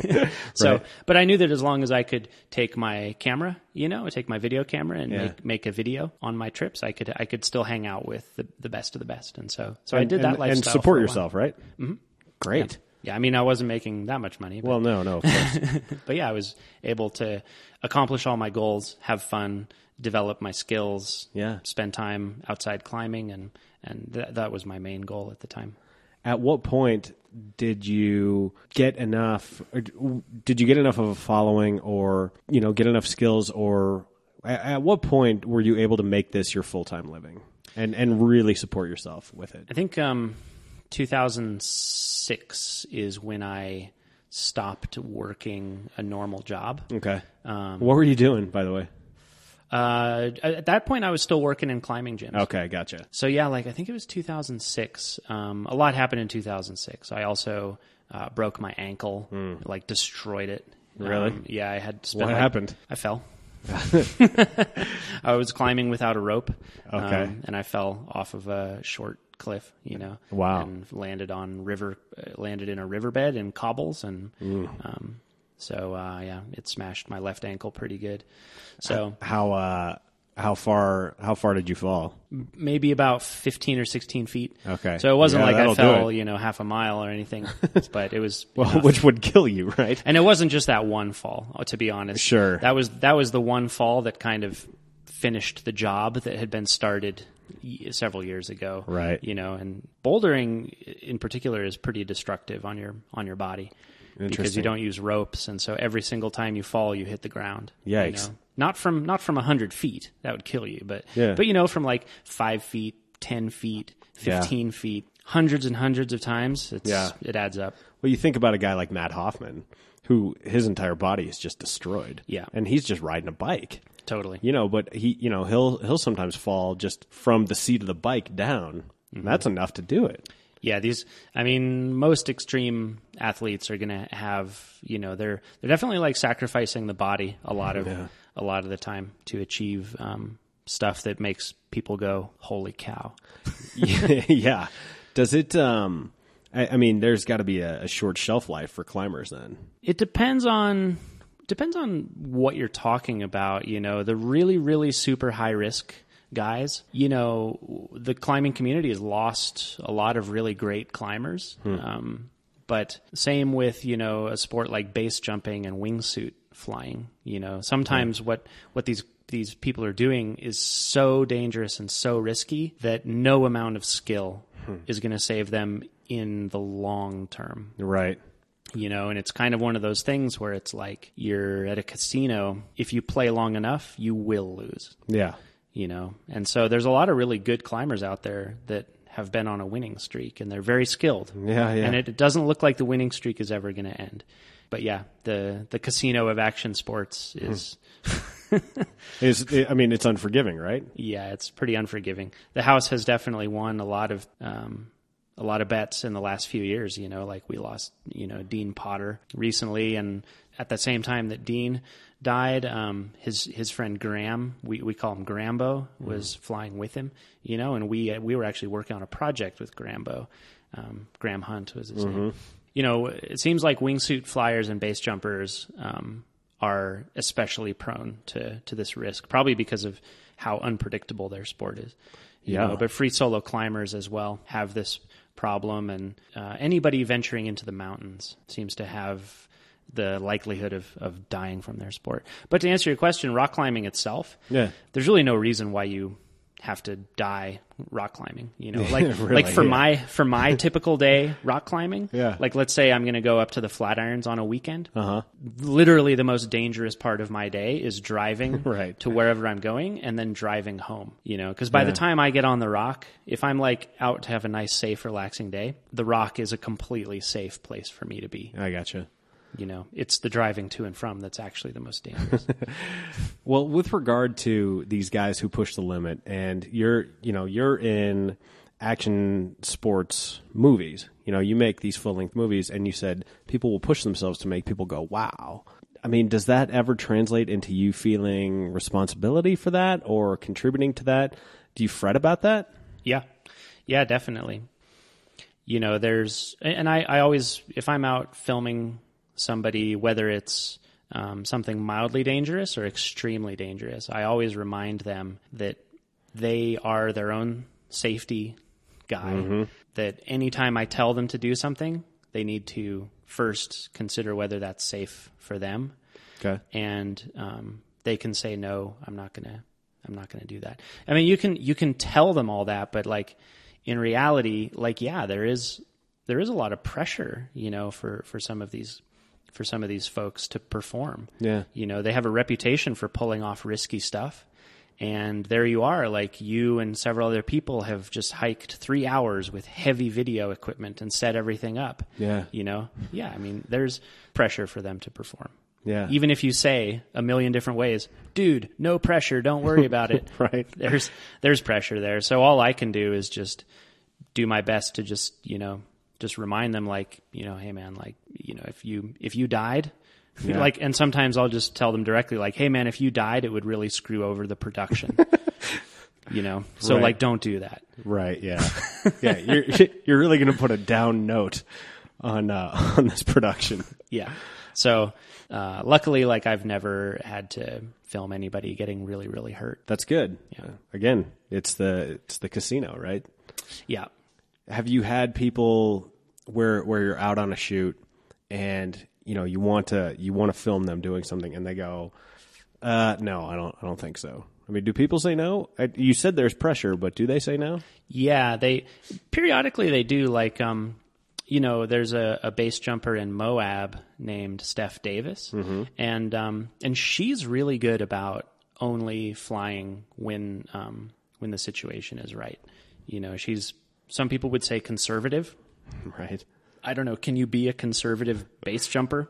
D: so,
E: right.
D: but I knew that as long as I could take my camera, you know, take my video camera and
E: yeah.
D: make make a video on my trips, I could I could still hang out with the, the best of the best. And so, so
E: and,
D: I did that
E: and,
D: lifestyle
E: and support
D: for a
E: yourself,
D: while.
E: right?
D: Mm-hmm.
E: Great.
D: Yeah. Yeah, I mean, I wasn't making that much money. But,
E: well, no, no, of course.
D: but yeah, I was able to accomplish all my goals, have fun, develop my skills,
E: yeah.
D: spend time outside climbing, and, and th- that was my main goal at the time.
E: At what point did you get enough, or did you get enough of a following or, you know, get enough skills, or at, at what point were you able to make this your full-time living and, and really support yourself with it?
D: I think um, two thousand six is when I stopped working a normal job.
E: Okay.
D: Um,
E: what were you doing, by the way?
D: Uh, at that point, I was still working in climbing gyms.
E: Okay, gotcha.
D: So yeah, like I think it was two thousand six. Um, a lot happened in two thousand six. I also uh, broke my ankle, mm. like destroyed it.
E: Really?
D: Um, yeah, I had. Spent
E: what
D: like,
E: happened?
D: I fell. I was climbing without a rope.
E: Okay.
D: Um, and I fell off of a short cliff, you know.
E: Wow.
D: And landed on river, uh, landed in a riverbed in cobbles. And,
E: Mm.
D: um, so, uh, yeah, it smashed my left ankle pretty good. So
E: How, uh, how far, how far did you fall?
D: maybe about fifteen or sixteen feet.
E: Okay.
D: So it wasn't
E: Yeah,
D: like I
E: that'll do
D: fell,
E: it.
D: you know, half a mile or anything, but it was,
E: Well,
D: enough.
E: which would kill you, right?
D: And it wasn't just that one fall, to be honest.
E: Sure.
D: That was that was the one fall that kind of finished the job that had been started y- several years ago.
E: Right.
D: You know, and bouldering in particular is pretty destructive on your on your body because
E: Interesting.
D: you don't use ropes, and so every single time you fall, you hit the ground.
E: Yikes.
D: You know? Not from not from a hundred feet, that would kill you, but
E: Yeah.
D: but you know, from like five feet, ten feet, fifteen feet, hundreds and hundreds of times, it's,
E: Yeah.
D: it adds up.
E: Well, you think about a guy like Matt Hoffman, who his entire body is just destroyed.
D: Yeah.
E: And he's just riding a bike.
D: Totally.
E: You know, but he, you know, he'll he'll sometimes fall just from the seat of the bike down.
D: Mm-hmm.
E: That's enough to do it.
D: Yeah, these. I mean, most extreme athletes are going to have. You know, they're they're definitely like sacrificing the body a lot of
E: Yeah.
D: a lot of the time to achieve um, stuff that makes people go, "Holy cow!"
E: Yeah. Does it? Um, I, I mean, there's got to be a, a short shelf life for climbers then.
D: It depends on depends on what you're talking about. You know, the really really super high risk guys. You know, the climbing community has lost a lot of really great climbers. Um, but same with, you know, a sport like base jumping and wingsuit flying. You know, sometimes what what these these people are doing is so dangerous and so risky that no amount of skill is going to save them in the long term.
E: Right.
D: You know, and it's kind of one of those things where it's like you're at a casino. If you play long enough, you will lose.
E: Yeah.
D: You know, and so there's a lot of really good climbers out there that have been on a winning streak, and they're very skilled.
E: Yeah, yeah.
D: And it, it doesn't look like the winning streak is ever going to end. But yeah, the the casino of action sports is,
E: Is I mean, it's unforgiving, right?
D: yeah, it's pretty unforgiving. The house has definitely won a lot of um, a lot of bets in the last few years. You know, like we lost, you know, Dean Potter recently, and at the same time that Dean died, um, his his friend Graham, we, we call him Grambo, was mm. flying with him. You know, and we we were actually working on a project with Grambo. Um, Graham Hunt was his mm-hmm. name. You know, it seems like wingsuit flyers and base jumpers um, are especially prone to, to this risk, probably because of how unpredictable their sport is. You
E: Yeah.
D: know, but free solo climbers as well have this problem, and uh, anybody venturing into the mountains seems to have the likelihood of, of dying from their sport. But to answer your question, rock climbing itself,
E: Yeah.
D: there's really no reason why you have to die rock climbing, you know, like,
E: Really,
D: like for
E: yeah.
D: my, for my typical day rock climbing,
E: Yeah.
D: like let's say I'm going to go up to the Flatirons on a weekend.
E: Uh-huh.
D: Literally the most dangerous part of my day is driving
E: Right.
D: to wherever I'm going and then driving home, you know, because by
E: Yeah.
D: the time I get on the rock, if I'm like out to have a nice, safe, relaxing day, the rock is a completely safe place for me to be.
E: I gotcha.
D: You know, it's the driving to and from that's actually the most dangerous.
E: Well, with regard to these guys who push the limit, and you're, you know, you're in action sports movies. You know, you make these full-length movies, and you said people will push themselves to make people go, wow. I mean, does that ever translate into you feeling responsibility for that or contributing to that? Do you fret about that?
D: Yeah. Yeah, definitely. You know, there's, and I, I always, if I'm out filming somebody, whether it's um, something mildly dangerous or extremely dangerous, I always remind them that they are their own safety guy, mm-hmm. that anytime I tell them to do something, they need to first consider whether that's safe for them.
E: Okay.
D: And um, they can say, no, I'm not going to, I'm not going to do that. I mean, you can, you can tell them all that, but like in reality, like, yeah, there is, there is a lot of pressure, you know, for, for some of these for some of these folks to perform.
E: Yeah.
D: You know, they have a reputation for pulling off risky stuff. And there you are, like you and several other people have just hiked three hours with heavy video equipment and set everything up.
E: Yeah.
D: You know? Yeah, I mean, there's pressure for them to perform.
E: Yeah.
D: Even if you say a million different ways, dude, no pressure, don't worry about it.
E: Right.
D: There's there's pressure there. So all I can do is just do my best to just, you know, just remind them, like, you know, hey man, like, you know, if you if you died,
E: Yeah.
D: Like, and sometimes I'll just tell them directly, like, "Hey, man, if you died, it would really screw over the production." You know, so
E: Right.
D: like, don't do that.
E: Right. Yeah. Yeah. You're you're really going to put a down note on uh, on this production.
D: Yeah. So, uh, luckily, like, I've never had to film anybody getting really, really hurt.
E: That's good. Yeah. Again, it's the it's the casino, right?
D: Yeah.
E: Have you had people where where you're out on a shoot and you know you want to you want to film them doing something and they go, uh, no, I don't I don't think so. I mean, do people say no? I, you said there's pressure, but do they say no?
D: Yeah, they periodically they do. Like, um, you know, there's a, a base jumper in Moab named Steph Davis,
E: Mm-hmm.
D: and um, and she's really good about only flying when um, when the situation is right. You know, she's some people would say conservative.
E: Right.
D: I don't know. Can you be a conservative base jumper?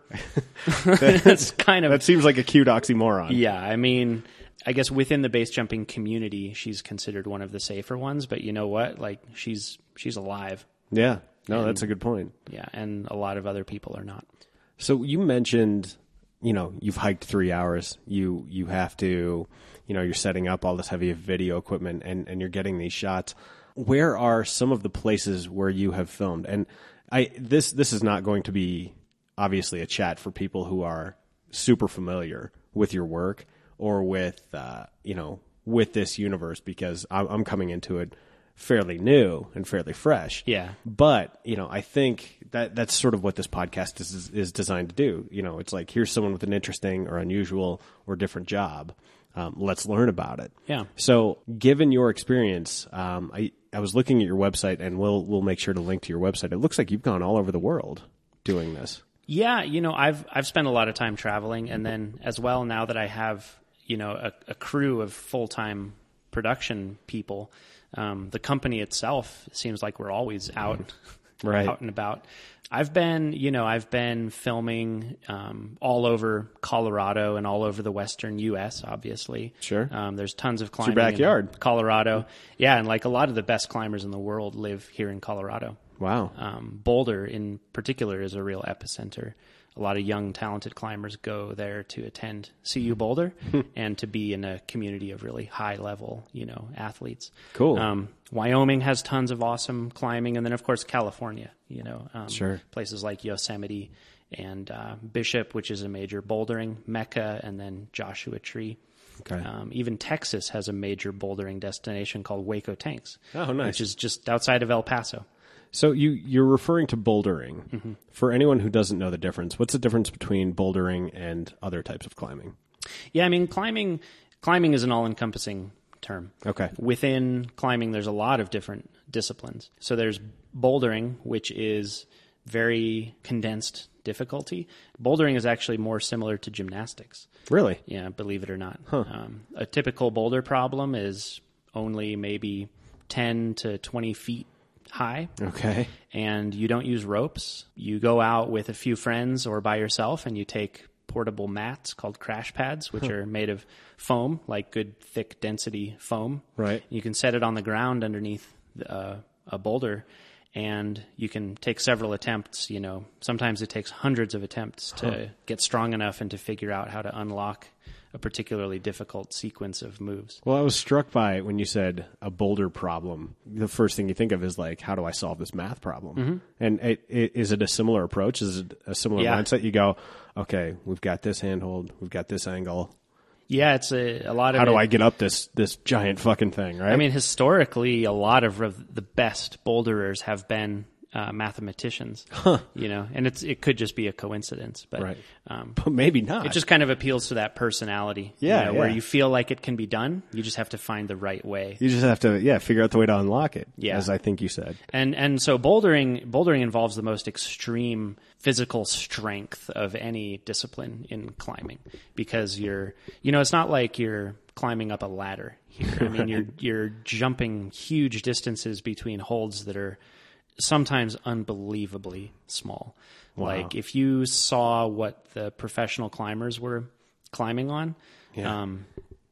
D: That's kind of
E: That seems like a cute oxymoron.
D: yeah. I mean, I guess within the base jumping community, she's considered one of the safer ones. But you know what? Like, she's she's alive.
E: Yeah. No, that's a good point.
D: Yeah, and a lot of other people are not.
E: So you mentioned, you know, you've hiked three hours. You you have to, you know, you're setting up all this heavy video equipment and, and you're getting these shots. Where are some of the places where you have filmed? And I this this is not going to be obviously a chat for people who are super familiar with your work or with uh, you know with this universe because I'm, I'm coming into it fairly new and fairly fresh.
D: Yeah.
E: But, you know, I think that that's sort of what this podcast is is designed to do. You know, it's like, here's someone with an interesting or unusual or different job. Um, let's learn about it.
D: Yeah.
E: So given your experience, um, I, I was looking at your website and we'll, we'll make sure to link to your website. It looks like you've gone all over the world doing this.
D: Yeah, you know, I've I've spent a lot of time traveling, and then as well now that I have, you know, a, a crew of full-time production people, um, the company itself seems like we're always out,
E: Right.
D: out and about. I've been, you know, I've been filming um, all over Colorado and all over the western U S, obviously.
E: Sure.
D: Um, there's tons of
E: your
D: climbing
E: backyard.
D: in Colorado. Yeah, and like a lot of the best climbers in the world live here in Colorado.
E: Wow.
D: Um, Boulder, in particular, is a real epicenter. A lot of young, talented climbers go there to attend C U Boulder and to be in a community of really high-level, you know, athletes.
E: Cool.
D: Um, Wyoming has tons of awesome climbing, and then, of course, California. You know, um,
E: Sure.
D: places like Yosemite and uh, Bishop, which is a major bouldering mecca, and then Joshua Tree.
E: Okay.
D: Um, even Texas has a major bouldering destination called Waco Tanks.
E: Oh, nice.
D: Which is just outside of El Paso.
E: So you, you're referring to bouldering.
D: Mm-hmm.
E: For anyone who doesn't know the difference, what's the difference between bouldering and other types of climbing?
D: Yeah, I mean, climbing climbing is an all-encompassing term.
E: Okay.
D: Within climbing, there's a lot of different disciplines. So there's bouldering, which is very condensed difficulty. Bouldering is actually more similar to gymnastics.
E: Really?
D: Yeah, believe it or not. Um, a typical boulder problem is only maybe ten to twenty feet high.
E: Okay.
D: And you don't use ropes. You go out with a few friends or by yourself and you take portable mats called crash pads, which are made of foam, like good thick density foam.
E: Right.
D: You can set it on the ground underneath uh, a boulder and you can take several attempts. You know, sometimes it takes hundreds of attempts to
E: Huh.
D: get strong enough and to figure out how to unlock a particularly difficult sequence of moves.
E: Well, I was struck by when you said a boulder problem. The first thing you think of is like, how do I solve this math problem?
D: Mm-hmm.
E: And it, it, is it a similar approach? Is it a similar
D: Yeah.
E: mindset? You go, okay, we've got this handhold, we've got this angle.
D: Yeah, it's a, a lot of
E: How do
D: it-
E: I get up this this giant fucking thing? Right?
D: I mean, historically, a lot of rev- the best boulderers have been uh, mathematicians. You know, and it's it could just be a coincidence, but
E: Right.
D: um,
E: but maybe not.
D: it just kind of appeals to that personality.
E: Yeah,
D: you know, where
E: yeah.
D: you feel like it can be done. You just have to find the right way.
E: you just have to, yeah, figure out the way to unlock it.
D: Yeah.
E: As I think you said.
D: And and so bouldering bouldering involves the most extreme physical strength of any discipline in climbing because you're you know it's not like you're climbing up a ladder here. I mean you're you're jumping huge distances between holds that are sometimes unbelievably small.
E: Wow.
D: Like if you saw what the professional climbers were climbing on,
E: Yeah.
D: um,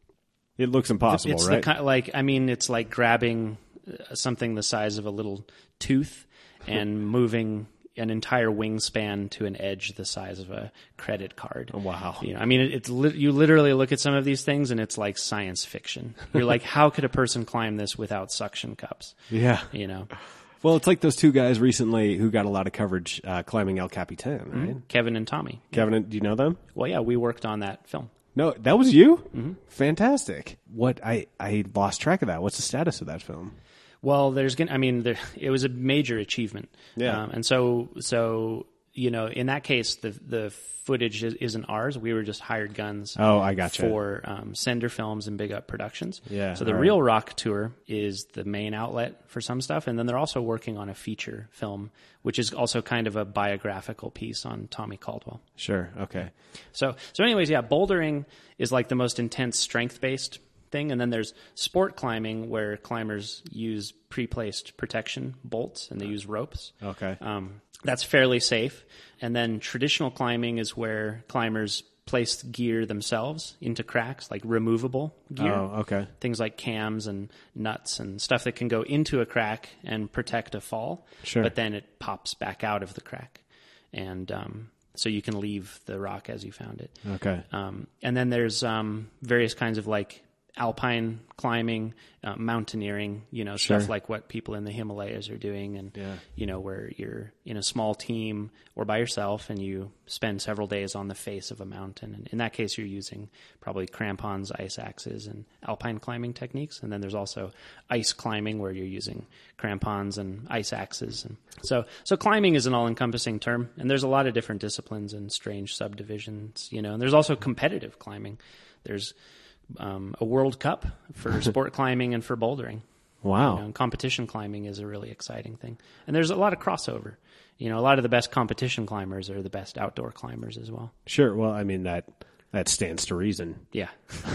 E: It looks impossible,
D: it's
E: right?
D: the kind like I mean, it's like grabbing uh, something the size of a little tooth and moving an entire wingspan to an edge the size of a credit card.
E: Oh, wow.
D: You know, I mean, it, it's li- you literally look at some of these things and it's like science fiction. You're like, how could a person climb this without suction cups?
E: Yeah.
D: You know,
E: Well, it's like those two guys recently who got a lot of coverage uh, climbing El Capitan, right?
D: mm-hmm. Kevin and Tommy.
E: Kevin, do you know them?
D: Well, yeah, we worked on that film.
E: No, that was you?
D: Mm-hmm.
E: Fantastic. What I, I lost track of that. What's the status of that film?
D: Well, there's gonna. I mean, there, it was a major achievement.
E: Yeah.
D: Um, and so, so you know, in that case, the the footage is, isn't ours. We were just hired guns.
E: Oh, I gotcha.
D: For um, Sender Films and Big Up Productions.
E: Yeah,
D: So the
E: all
D: Real Rock Tour is the main outlet for some stuff, and then they're also working on a feature film, which is also kind of a biographical piece on Tommy Caldwell.
E: Sure. Okay.
D: So, so anyways, yeah, bouldering is like the most intense strength-based thing, and then there's sport climbing where climbers use pre-placed protection bolts and they use ropes.
E: Okay.
D: Um, that's fairly safe. And then traditional climbing is where climbers place gear themselves into cracks, like removable gear.
E: Oh, okay.
D: Things like cams and nuts and stuff that can go into a crack and protect a fall.
E: Sure.
D: But then it pops back out of the crack. And um, so you can leave the rock as you found it.
E: Okay.
D: Um, and then there's um, various kinds of like alpine climbing, uh, mountaineering, you know,
E: Sure.
D: stuff like what people in the Himalayas are doing. And,
E: Yeah.
D: you know, where you're in a small team or by yourself and you spend several days on the face of a mountain. And in that case, you're using probably crampons, ice axes, and alpine climbing techniques. And then there's also ice climbing where you're using crampons and ice axes. And so, so climbing is an all-encompassing term. And there's a lot of different disciplines and strange subdivisions, you know, and there's also competitive climbing. There's Um, a World Cup for sport climbing and for bouldering.
E: Wow.
D: You know, and competition climbing is a really exciting thing. And there's a lot of crossover. You know, a lot of the best competition climbers are the best outdoor climbers as well.
E: Sure. Well, I mean, that that stands to reason.
D: Yeah.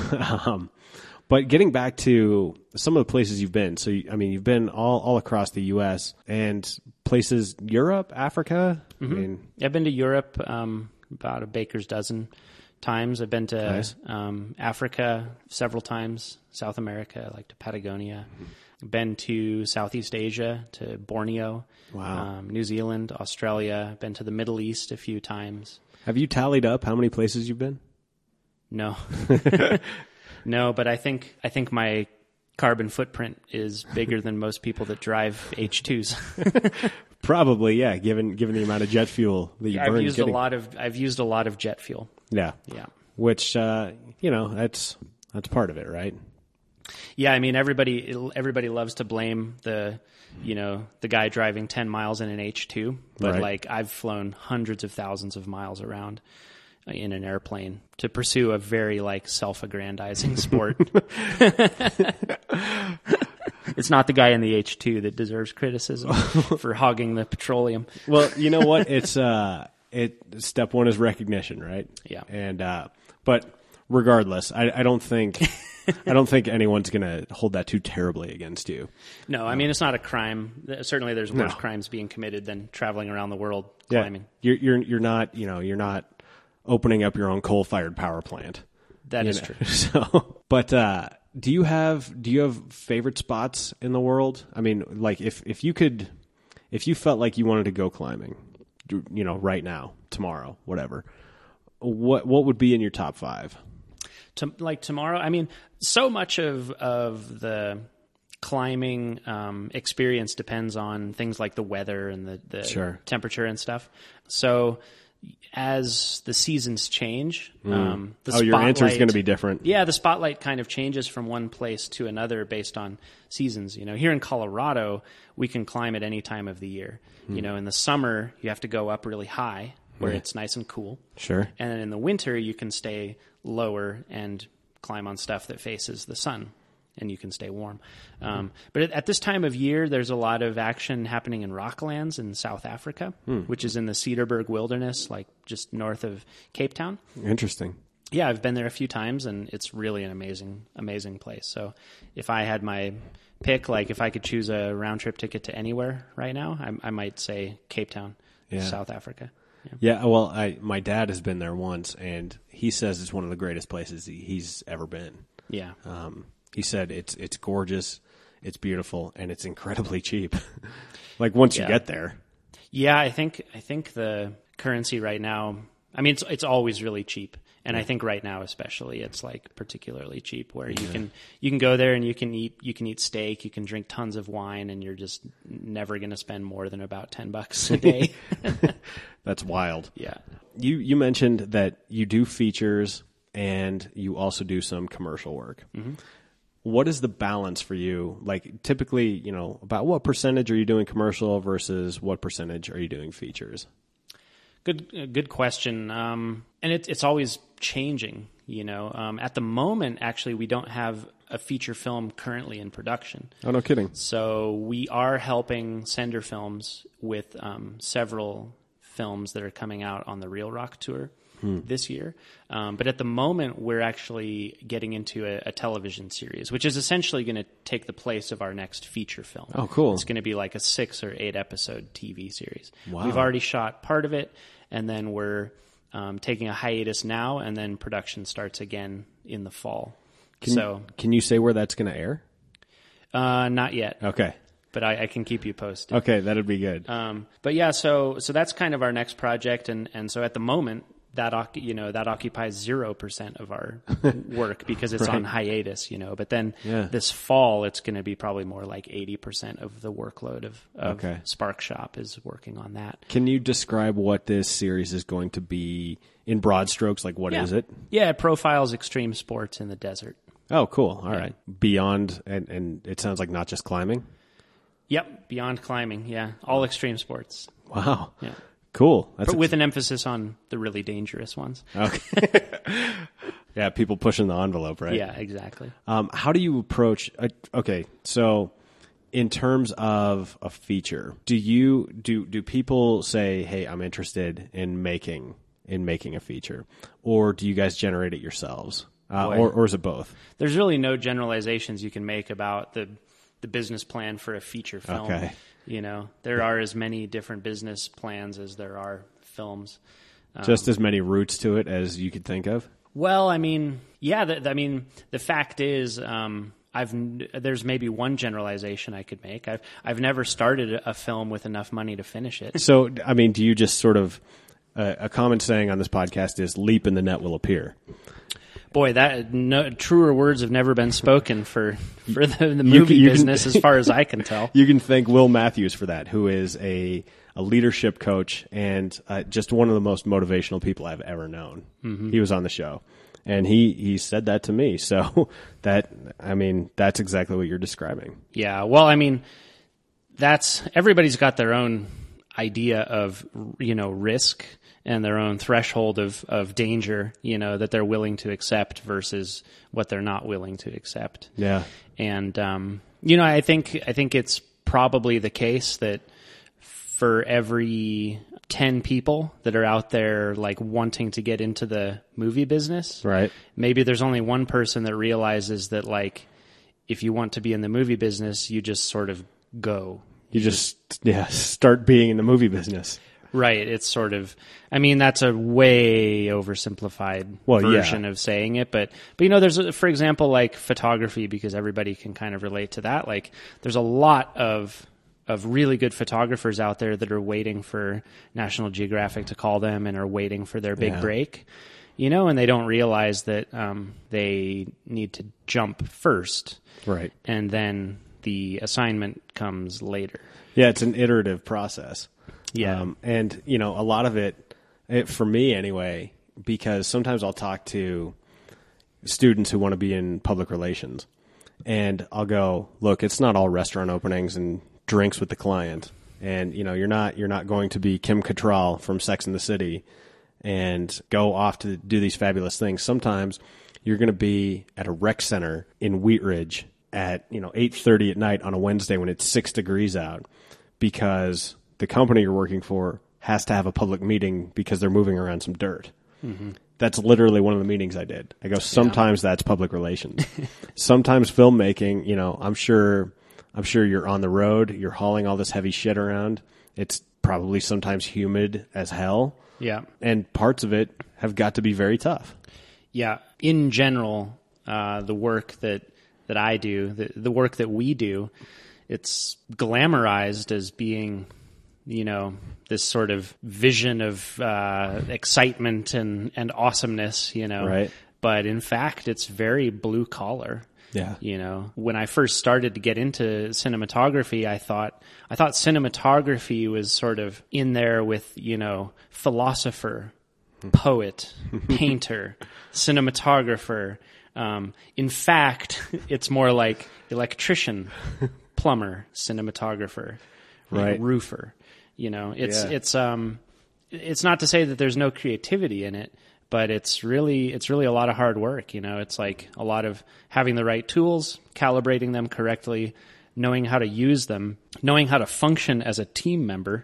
E: um, but getting back to some of the places you've been. So, you, I mean, you've been all, all across the U S and places, Europe, Africa.
D: Mm-hmm.
E: I mean,
D: I've been to Europe um, about a baker's dozen times. I've been to
E: Nice.
D: um, Africa several times, South America, like to Patagonia. Been to Southeast Asia, to Borneo,
E: Wow.
D: um, New Zealand, Australia. Been to the Middle East a few times.
E: have you tallied up how many places you've been?
D: No, no, but I think I think my carbon footprint is bigger than most people that drive H twos.
E: Probably, yeah. Given given the amount of jet fuel that you
D: I've
E: burn,
D: used
E: getting,
D: a lot of I've used a lot of jet fuel.
E: yeah,
D: Yeah.
E: Which uh, you know that's that's part of it, right?
D: Yeah, I mean everybody everybody loves to blame the you know the guy driving ten miles in an H two, but
E: Right.
D: like I've flown hundreds of thousands of miles around in an airplane to pursue a very like self-aggrandizing sport. It's not the guy in the H two that deserves criticism for hogging the petroleum.
E: Well, you know what? It's uh, it step one is recognition, right?
D: Yeah.
E: And uh, but regardless, I, I don't think I don't think anyone's gonna hold that too terribly against you.
D: No, I mean it's not a crime. Certainly, there's worse
E: No.
D: crimes being committed than traveling around the world
E: Yeah.
D: climbing.
E: You're you're you're not you know you're not opening up your own coal fired power plant.
D: That
E: you
D: is
E: know?
D: true.
E: So, but uh, do you have do you have favorite spots in the world? I mean, like if if you could, if you felt like you wanted to go climbing, you know, right now, tomorrow, whatever, what what would be in your top five?
D: To, like tomorrow, I mean, so much of of the climbing um, experience depends on things like the weather and the, the
E: Sure.
D: temperature and stuff. So as the seasons change, um, the
E: Oh, your answer is
D: spotlight-
E: going to be different.
D: Yeah, the spotlight kind of changes from one place to another based on seasons. You know, here in Colorado, we can climb at any time of the year. You know, in the summer, you have to go up really high where
E: Right.
D: it's nice and cool.
E: Sure.
D: And then in the winter, you can stay lower and climb on stuff that faces the sun, and you can stay warm. Um, but at, at this time of year, there's a lot of action happening in Rocklands in South Africa, which is in the Cedarburg Wilderness, like just north of Cape Town.
E: Interesting.
D: Yeah, I've been there a few times, and it's really an amazing, amazing place. So if I had my pick, like if I could choose a round trip ticket to anywhere right now, I, I might say Cape Town,
E: Yeah.
D: South Africa. Yeah.
E: Yeah. Well, I my dad has been there once, and he says it's one of the greatest places he- he's ever been.
D: Yeah.
E: Um, he said it's it's gorgeous, it's beautiful, and it's incredibly cheap. Like once you
D: Yeah.
E: get there.
D: Yeah, I think I think the currency right now, I mean, it's it's always really cheap. And I think right now, especially, it's like particularly cheap, where you can you can go there and you can eat you can eat steak, you can drink tons of wine, and you're just never going to spend more than about ten bucks a day.
E: That's wild.
D: Yeah.
E: You you mentioned that you do features and you also do some commercial work. Mm-hmm. What is the balance for you? Like typically, you know, about what percentage are you doing commercial versus what percentage are you doing features?
D: Good, good question. Um, and it, it's always changing, you know. Um, at the moment, actually, we don't have a feature film currently in production.
E: Oh, no kidding.
D: So we are helping Sender Films with um, several films that are coming out on the Real Rock Tour hmm. this year. Um, but at the moment, we're actually getting into a, a television series, which is essentially going to take the place of our next feature film.
E: Oh, cool.
D: It's going to be like a six or eight episode T V series.
E: Wow.
D: We've already shot part of it, and then we're um, taking a hiatus now, and then production starts again in the fall.
E: Can,
D: so,
E: can you say where that's going to air?
D: Uh, not yet.
E: Okay.
D: But I, I can keep you posted.
E: Okay, that'd be good.
D: Um, but yeah, so so that's kind of our next project, and, and so at the moment that you know that occupies zero percent of our work because it's
E: right.
D: on hiatus, you know. But then
E: yeah.
D: this fall, it's going to be probably more like eighty percent of the workload of, of
E: okay.
D: Spark Shop is working on that.
E: Can you describe what this series is going to be in broad strokes? Like, what
D: yeah.
E: is it?
D: Yeah, it profiles extreme sports in the desert.
E: Oh, cool. All
D: yeah.
E: right. Beyond, and, and it sounds like not just climbing?
D: Yep, beyond climbing, yeah. All extreme sports.
E: Wow.
D: Yeah.
E: Cool. That's
D: but with
E: ex-
D: an emphasis on the really dangerous ones.
E: Okay. Yeah, people pushing the envelope, right?
D: Yeah, exactly.
E: Um, how do you approach, uh, okay, so in terms of a feature, do you, do, do people say, hey, I'm interested in making, in making a feature, or do you guys generate it yourselves? Uh, or, or is it both?
D: There's really no generalizations you can make about the the business plan for a feature film.
E: Okay.
D: You know, there are as many different business plans as there are films. Um,
E: Just as many routes to it as you could think of?
D: Well, I mean, yeah, the, I mean, the fact is, um, I've there's maybe one generalization I could make. I've I've never started a film with enough money to finish it.
E: So, I mean, do you just sort of, uh, a common saying on this podcast is leap and the net will appear.
D: Boy, that no, truer words have never been spoken for for the, the movie
E: you can, you
D: business,
E: can,
D: as far as I can tell.
E: You can thank Will Matthews for that, who is a a leadership coach and uh, just one of the most motivational people I've ever known. Mm-hmm. He was on the show, and he he said that to me. So that I mean, that's exactly what you're describing.
D: Yeah. Well, I mean, that's everybody's got their own idea of you know risk. And their own threshold of, of danger, you know, that they're willing to accept versus what they're not willing to accept.
E: Yeah.
D: And, um, you know, I think, I think it's probably the case that for every ten people that are out there, like wanting to get into the movie business,
E: right?
D: Maybe there's only one person that realizes that, like, if you want to be in the movie business, you just sort of go.
E: You just, yeah, start being in the movie business.
D: Right. It's sort of, I mean, that's a way oversimplified
E: well,
D: version
E: yeah.
D: of saying it. But, but, you know, there's, a, for example, like photography, because everybody can kind of relate to that. Like, there's a lot of, of really good photographers out there that are waiting for National Geographic to call them and are waiting for their big
E: yeah.
D: break, you know, and they don't realize that um, they need to jump first.
E: Right.
D: And then the assignment comes later.
E: Yeah. It's an iterative process.
D: Yeah.
E: Um, and, you know, a lot of it, it, for me anyway, because sometimes I'll talk to students who want to be in public relations, and I'll go, look, it's not all restaurant openings and drinks with the client. And, you know, you're not, you're not going to be Kim Cattrall from Sex and the City and go off to do these fabulous things. Sometimes you're going to be at a rec center in Wheat Ridge at, you know, eight thirty at night on a Wednesday when it's six degrees out, because the company you're working for has to have a public meeting because they're moving around some dirt. Mm-hmm. That's literally one of the meetings I did. I go, sometimes yeah. that's public relations. Sometimes filmmaking, you know, I'm sure, I'm sure you're on the road, you're hauling all this heavy shit around. It's probably sometimes humid as hell.
D: Yeah.
E: And parts of it have got to be very tough.
D: Yeah. In general, uh, the work that, that I do, the, the work that we do, it's glamorized as being you know, this sort of vision of uh, excitement and, and awesomeness, you know.
E: Right.
D: But in fact, it's very blue collar.
E: Yeah.
D: You know, when I first started to get into cinematography, I thought I thought cinematography was sort of in there with, you know, philosopher, poet, painter, cinematographer. Um, in fact, it's more like electrician, plumber, cinematographer,
E: Right.
D: roofer. You know, it's
E: Yeah.
D: it's um, it's not to say that there's no creativity in it, but it's really it's really a lot of hard work. You know, it's like a lot of having the right tools, calibrating them correctly, knowing how to use them, knowing how to function as a team member,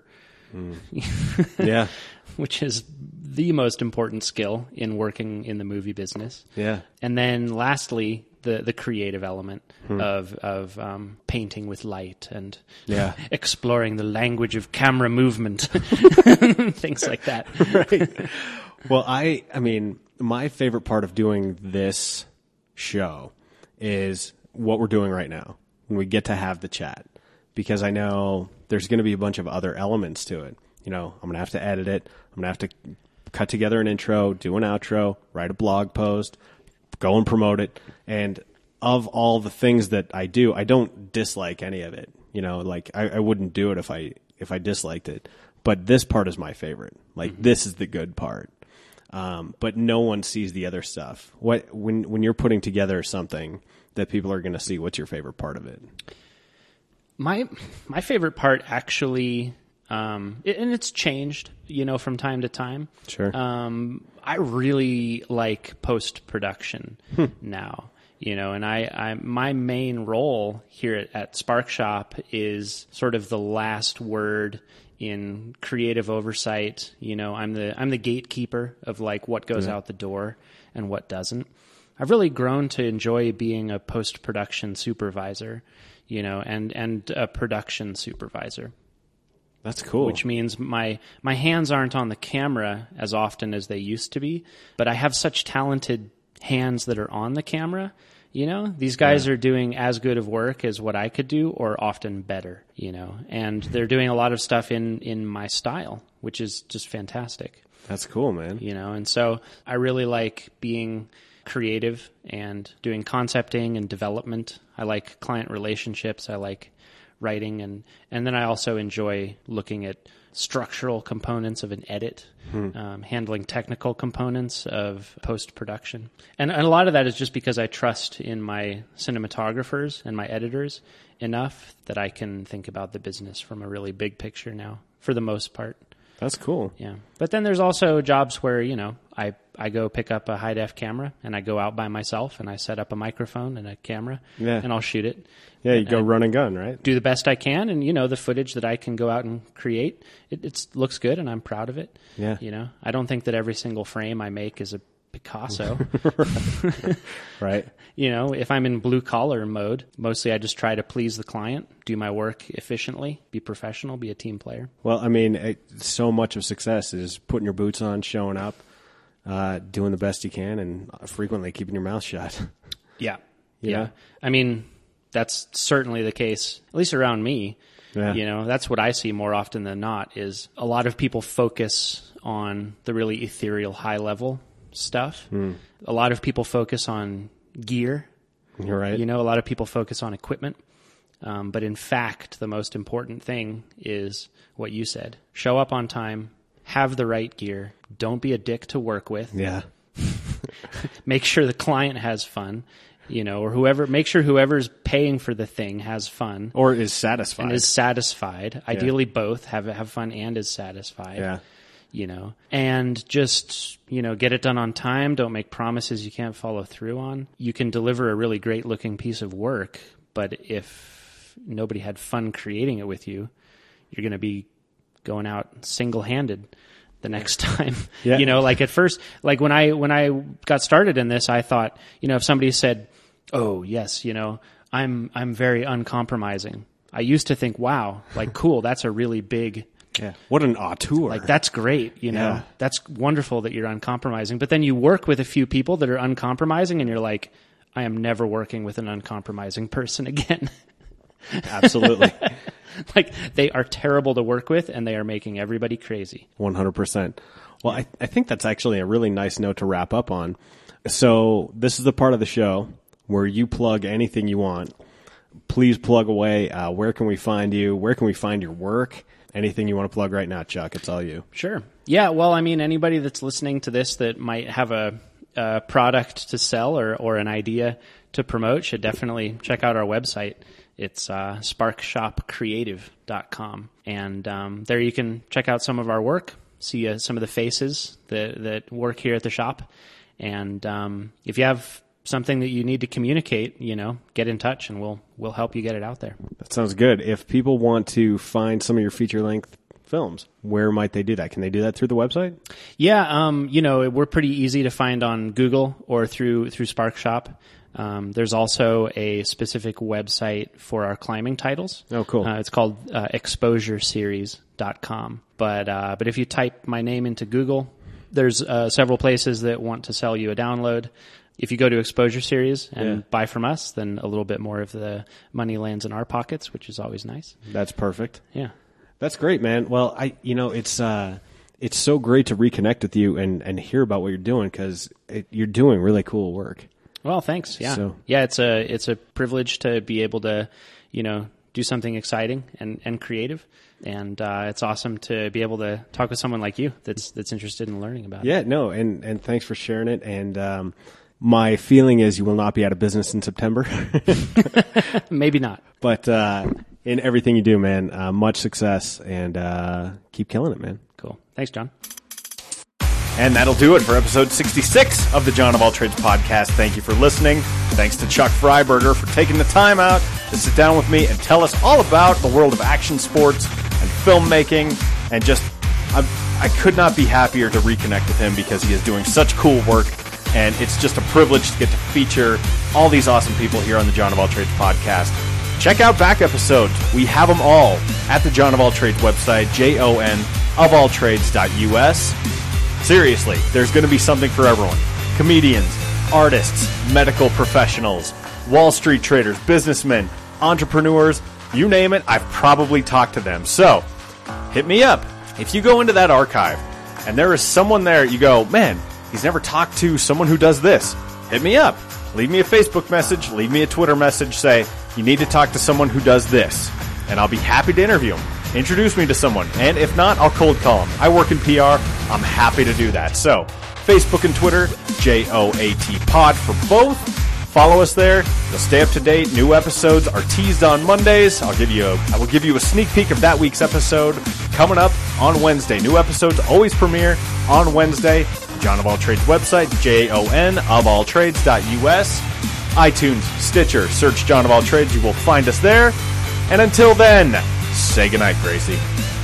E: Yeah.
D: which is the most important skill in working in the movie business.
E: Yeah.
D: And then lastly, the, the creative element of, of um, painting with light and
E: Yeah.
D: exploring the language of camera movement, things like that.
E: Right. Well, I, I mean, my favorite part of doing this show is what we're doing right now when we get to have the chat, because I know there's going to be a bunch of other elements to it. You know, I'm going to have to edit it. I'm going to have to cut together an intro, do an outro, write a blog post, go and promote it. And of all the things that I do, I don't dislike any of it. You know, like I, I wouldn't do it if I, if I disliked it, but this part is my favorite. Like mm-hmm. this is the good part. Um, but no one sees the other stuff. What, when, when you're putting together something that people are going to see, what's your favorite part of it?
D: My, my favorite part actually, um, it, and it's changed, you know, from time to time.
E: Sure.
D: Um, I really like post-production hmm. now, you know, and I, I, my main role here at, at Spark Shop is sort of the last word in creative oversight. You know, I'm the, I'm the gatekeeper of like what goes yeah. out the door and what doesn't. I've really grown to enjoy being a post-production supervisor, you know, and, and a production supervisor.
E: That's cool.
D: Which means my, my hands aren't on the camera as often as they used to be, but I have such talented hands that are on the camera. You know, these guys yeah. are doing as good of work as what I could do, or often better, you know, and they're doing a lot of stuff in, in my style, which is just fantastic.
E: That's cool, man.
D: You know, and so I really like being creative and doing concepting and development. I like client relationships. I like writing, and, and then I also enjoy looking at structural components of an edit, hmm. um, handling technical components of post-production. And, and a lot of that is just because I trust in my cinematographers and my editors enough that I can think about the business from a really big picture now, for the most part.
E: That's cool.
D: Yeah. But then there's also jobs where, you know, I, I go pick up a high-def camera and I go out by myself and I set up a microphone and a camera
E: yeah.
D: and I'll shoot it.
E: Yeah, you
D: and,
E: go
D: and
E: run and gun, right?
D: Do the best I can, and, you know, the footage that I can go out and create, it it's, looks good and I'm proud of it.
E: Yeah.
D: You know, I don't think that every single frame I make is a Picasso.
E: Right.
D: You know, if I'm in blue-collar mode, mostly I just try to please the client, do my work efficiently, be professional, be a team player.
E: Well, I mean, it, so much of success is putting your boots on, showing up, uh, doing the best you can, and frequently keeping your mouth shut.
D: Yeah.
E: You
D: yeah.
E: know?
D: I mean, that's certainly the case, at least around me.
E: Yeah.
D: You know, that's what I see more often than not, is a lot of people focus on the really ethereal high-level stuff. Mm. A lot of people focus on gear.
E: You're right.
D: You know, a lot of people focus on equipment. Um, but in fact, the most important thing is what you said. Show up on time, have the right gear, don't be a dick to work with.
E: Yeah.
D: Make sure the client has fun, you know, or whoever, make sure whoever's paying for the thing has fun.
E: Or is satisfied.
D: And is satisfied. Ideally both, have have fun and is satisfied.
E: Yeah.
D: You know, and just, you know, get it done on time. Don't make promises you can't follow through on. You can deliver a really great looking piece of work, but if nobody had fun creating it with you, you're going to be going out single-handed the next time.
E: Yeah.
D: You know, like at first, like when I, when I got started in this, I thought, you know, if somebody said, oh yes, you know, I'm, I'm very uncompromising. I used to think, wow, like cool. That's a really big,
E: yeah. What an auteur.
D: Like, that's great, you know.
E: Yeah.
D: That's wonderful that you're uncompromising. But then you work with a few people that are uncompromising, and you're like, I am never working with an uncompromising person again.
E: Absolutely.
D: Like, they are terrible to work with, and they are making everybody crazy.
E: one hundred percent. Well, I, I think that's actually a really nice note to wrap up on. So this is the part of the show where you plug anything you want. Please plug away. Uh, where can we find you? Where can we find your work? Anything you want to plug right now, Chuck? It's all you.
D: Sure. Yeah, well, I mean, anybody that's listening to this that might have a, a product to sell or, or an idea to promote should definitely check out our website. It's uh, spark shop creative dot com. And um, there you can check out some of our work, see uh, some of the faces that, that work here at the shop. And um, if you have something that you need to communicate, you know, get in touch and we'll we'll help you get it out there.
E: That sounds good. If people want to find some of your feature-length films, where might they do that? Can they do that through the website?
D: Yeah, um, you know, we're pretty easy to find on Google or through through Spark Shop. Um, there's also a specific website for our climbing titles.
E: Oh, cool.
D: Uh, it's called uh, exposure series dot com. But uh, but if you type my name into Google, there's uh, several places that want to sell you a download. If you go to Exposure Series and
E: yeah.
D: buy from us, then a little bit more of the money lands in our pockets, which is always nice.
E: That's perfect.
D: Yeah.
E: That's great, man. Well, I, you know, it's, uh, it's so great to reconnect with you and, and hear about what you're doing because you're doing really cool work.
D: Well, thanks. Yeah.
E: So.
D: Yeah. It's a, it's a privilege to be able to, you know, do something exciting and, and creative. And, uh, it's awesome to be able to talk with someone like you that's, that's interested in learning about
E: yeah,
D: it.
E: Yeah, no. And, and thanks for sharing it. And, um, my feeling is you will not be out of business in September.
D: Maybe not.
E: But uh, in everything you do, man, uh, much success and uh, keep killing it, man.
D: Cool. Thanks, John.
C: And that'll do it for episode sixty-six of the John of All Trades podcast. Thank you for listening. Thanks to Chuck Freiberger for taking the time out to sit down with me and tell us all about the world of action sports and filmmaking. And just, I'm, I could not be happier to reconnect with him because he is doing such cool work. And it's just a privilege to get to feature all these awesome people here on the John of All Trades podcast. Check out back episodes. We have them all at the John of All Trades website, J O N of all trades dot U S. Seriously, there's going to be something for everyone. Comedians, artists, medical professionals, Wall Street traders, businessmen, entrepreneurs, you name it, I've probably talked to them. So, hit me up. If you go into that archive and there is someone there, you go, man, he's never talked to someone who does this. Hit me up. Leave me a Facebook message. Leave me a Twitter message. Say, you need to talk to someone who does this. And I'll be happy to interview him. Introduce me to someone. And if not, I'll cold call him. I work in P R. I'm happy to do that. So, Facebook and Twitter, J O A T Pod for both. Follow us there. You'll stay up to date. New episodes are teased on Mondays. I'll give you a, I will give you a sneak peek of that week's episode coming up on Wednesday. New episodes always premiere on Wednesday. John of All Trades website, J O N of all trades dot U S. iTunes, Stitcher, search John of All Trades. You will find us there. And until then, say goodnight, Gracie.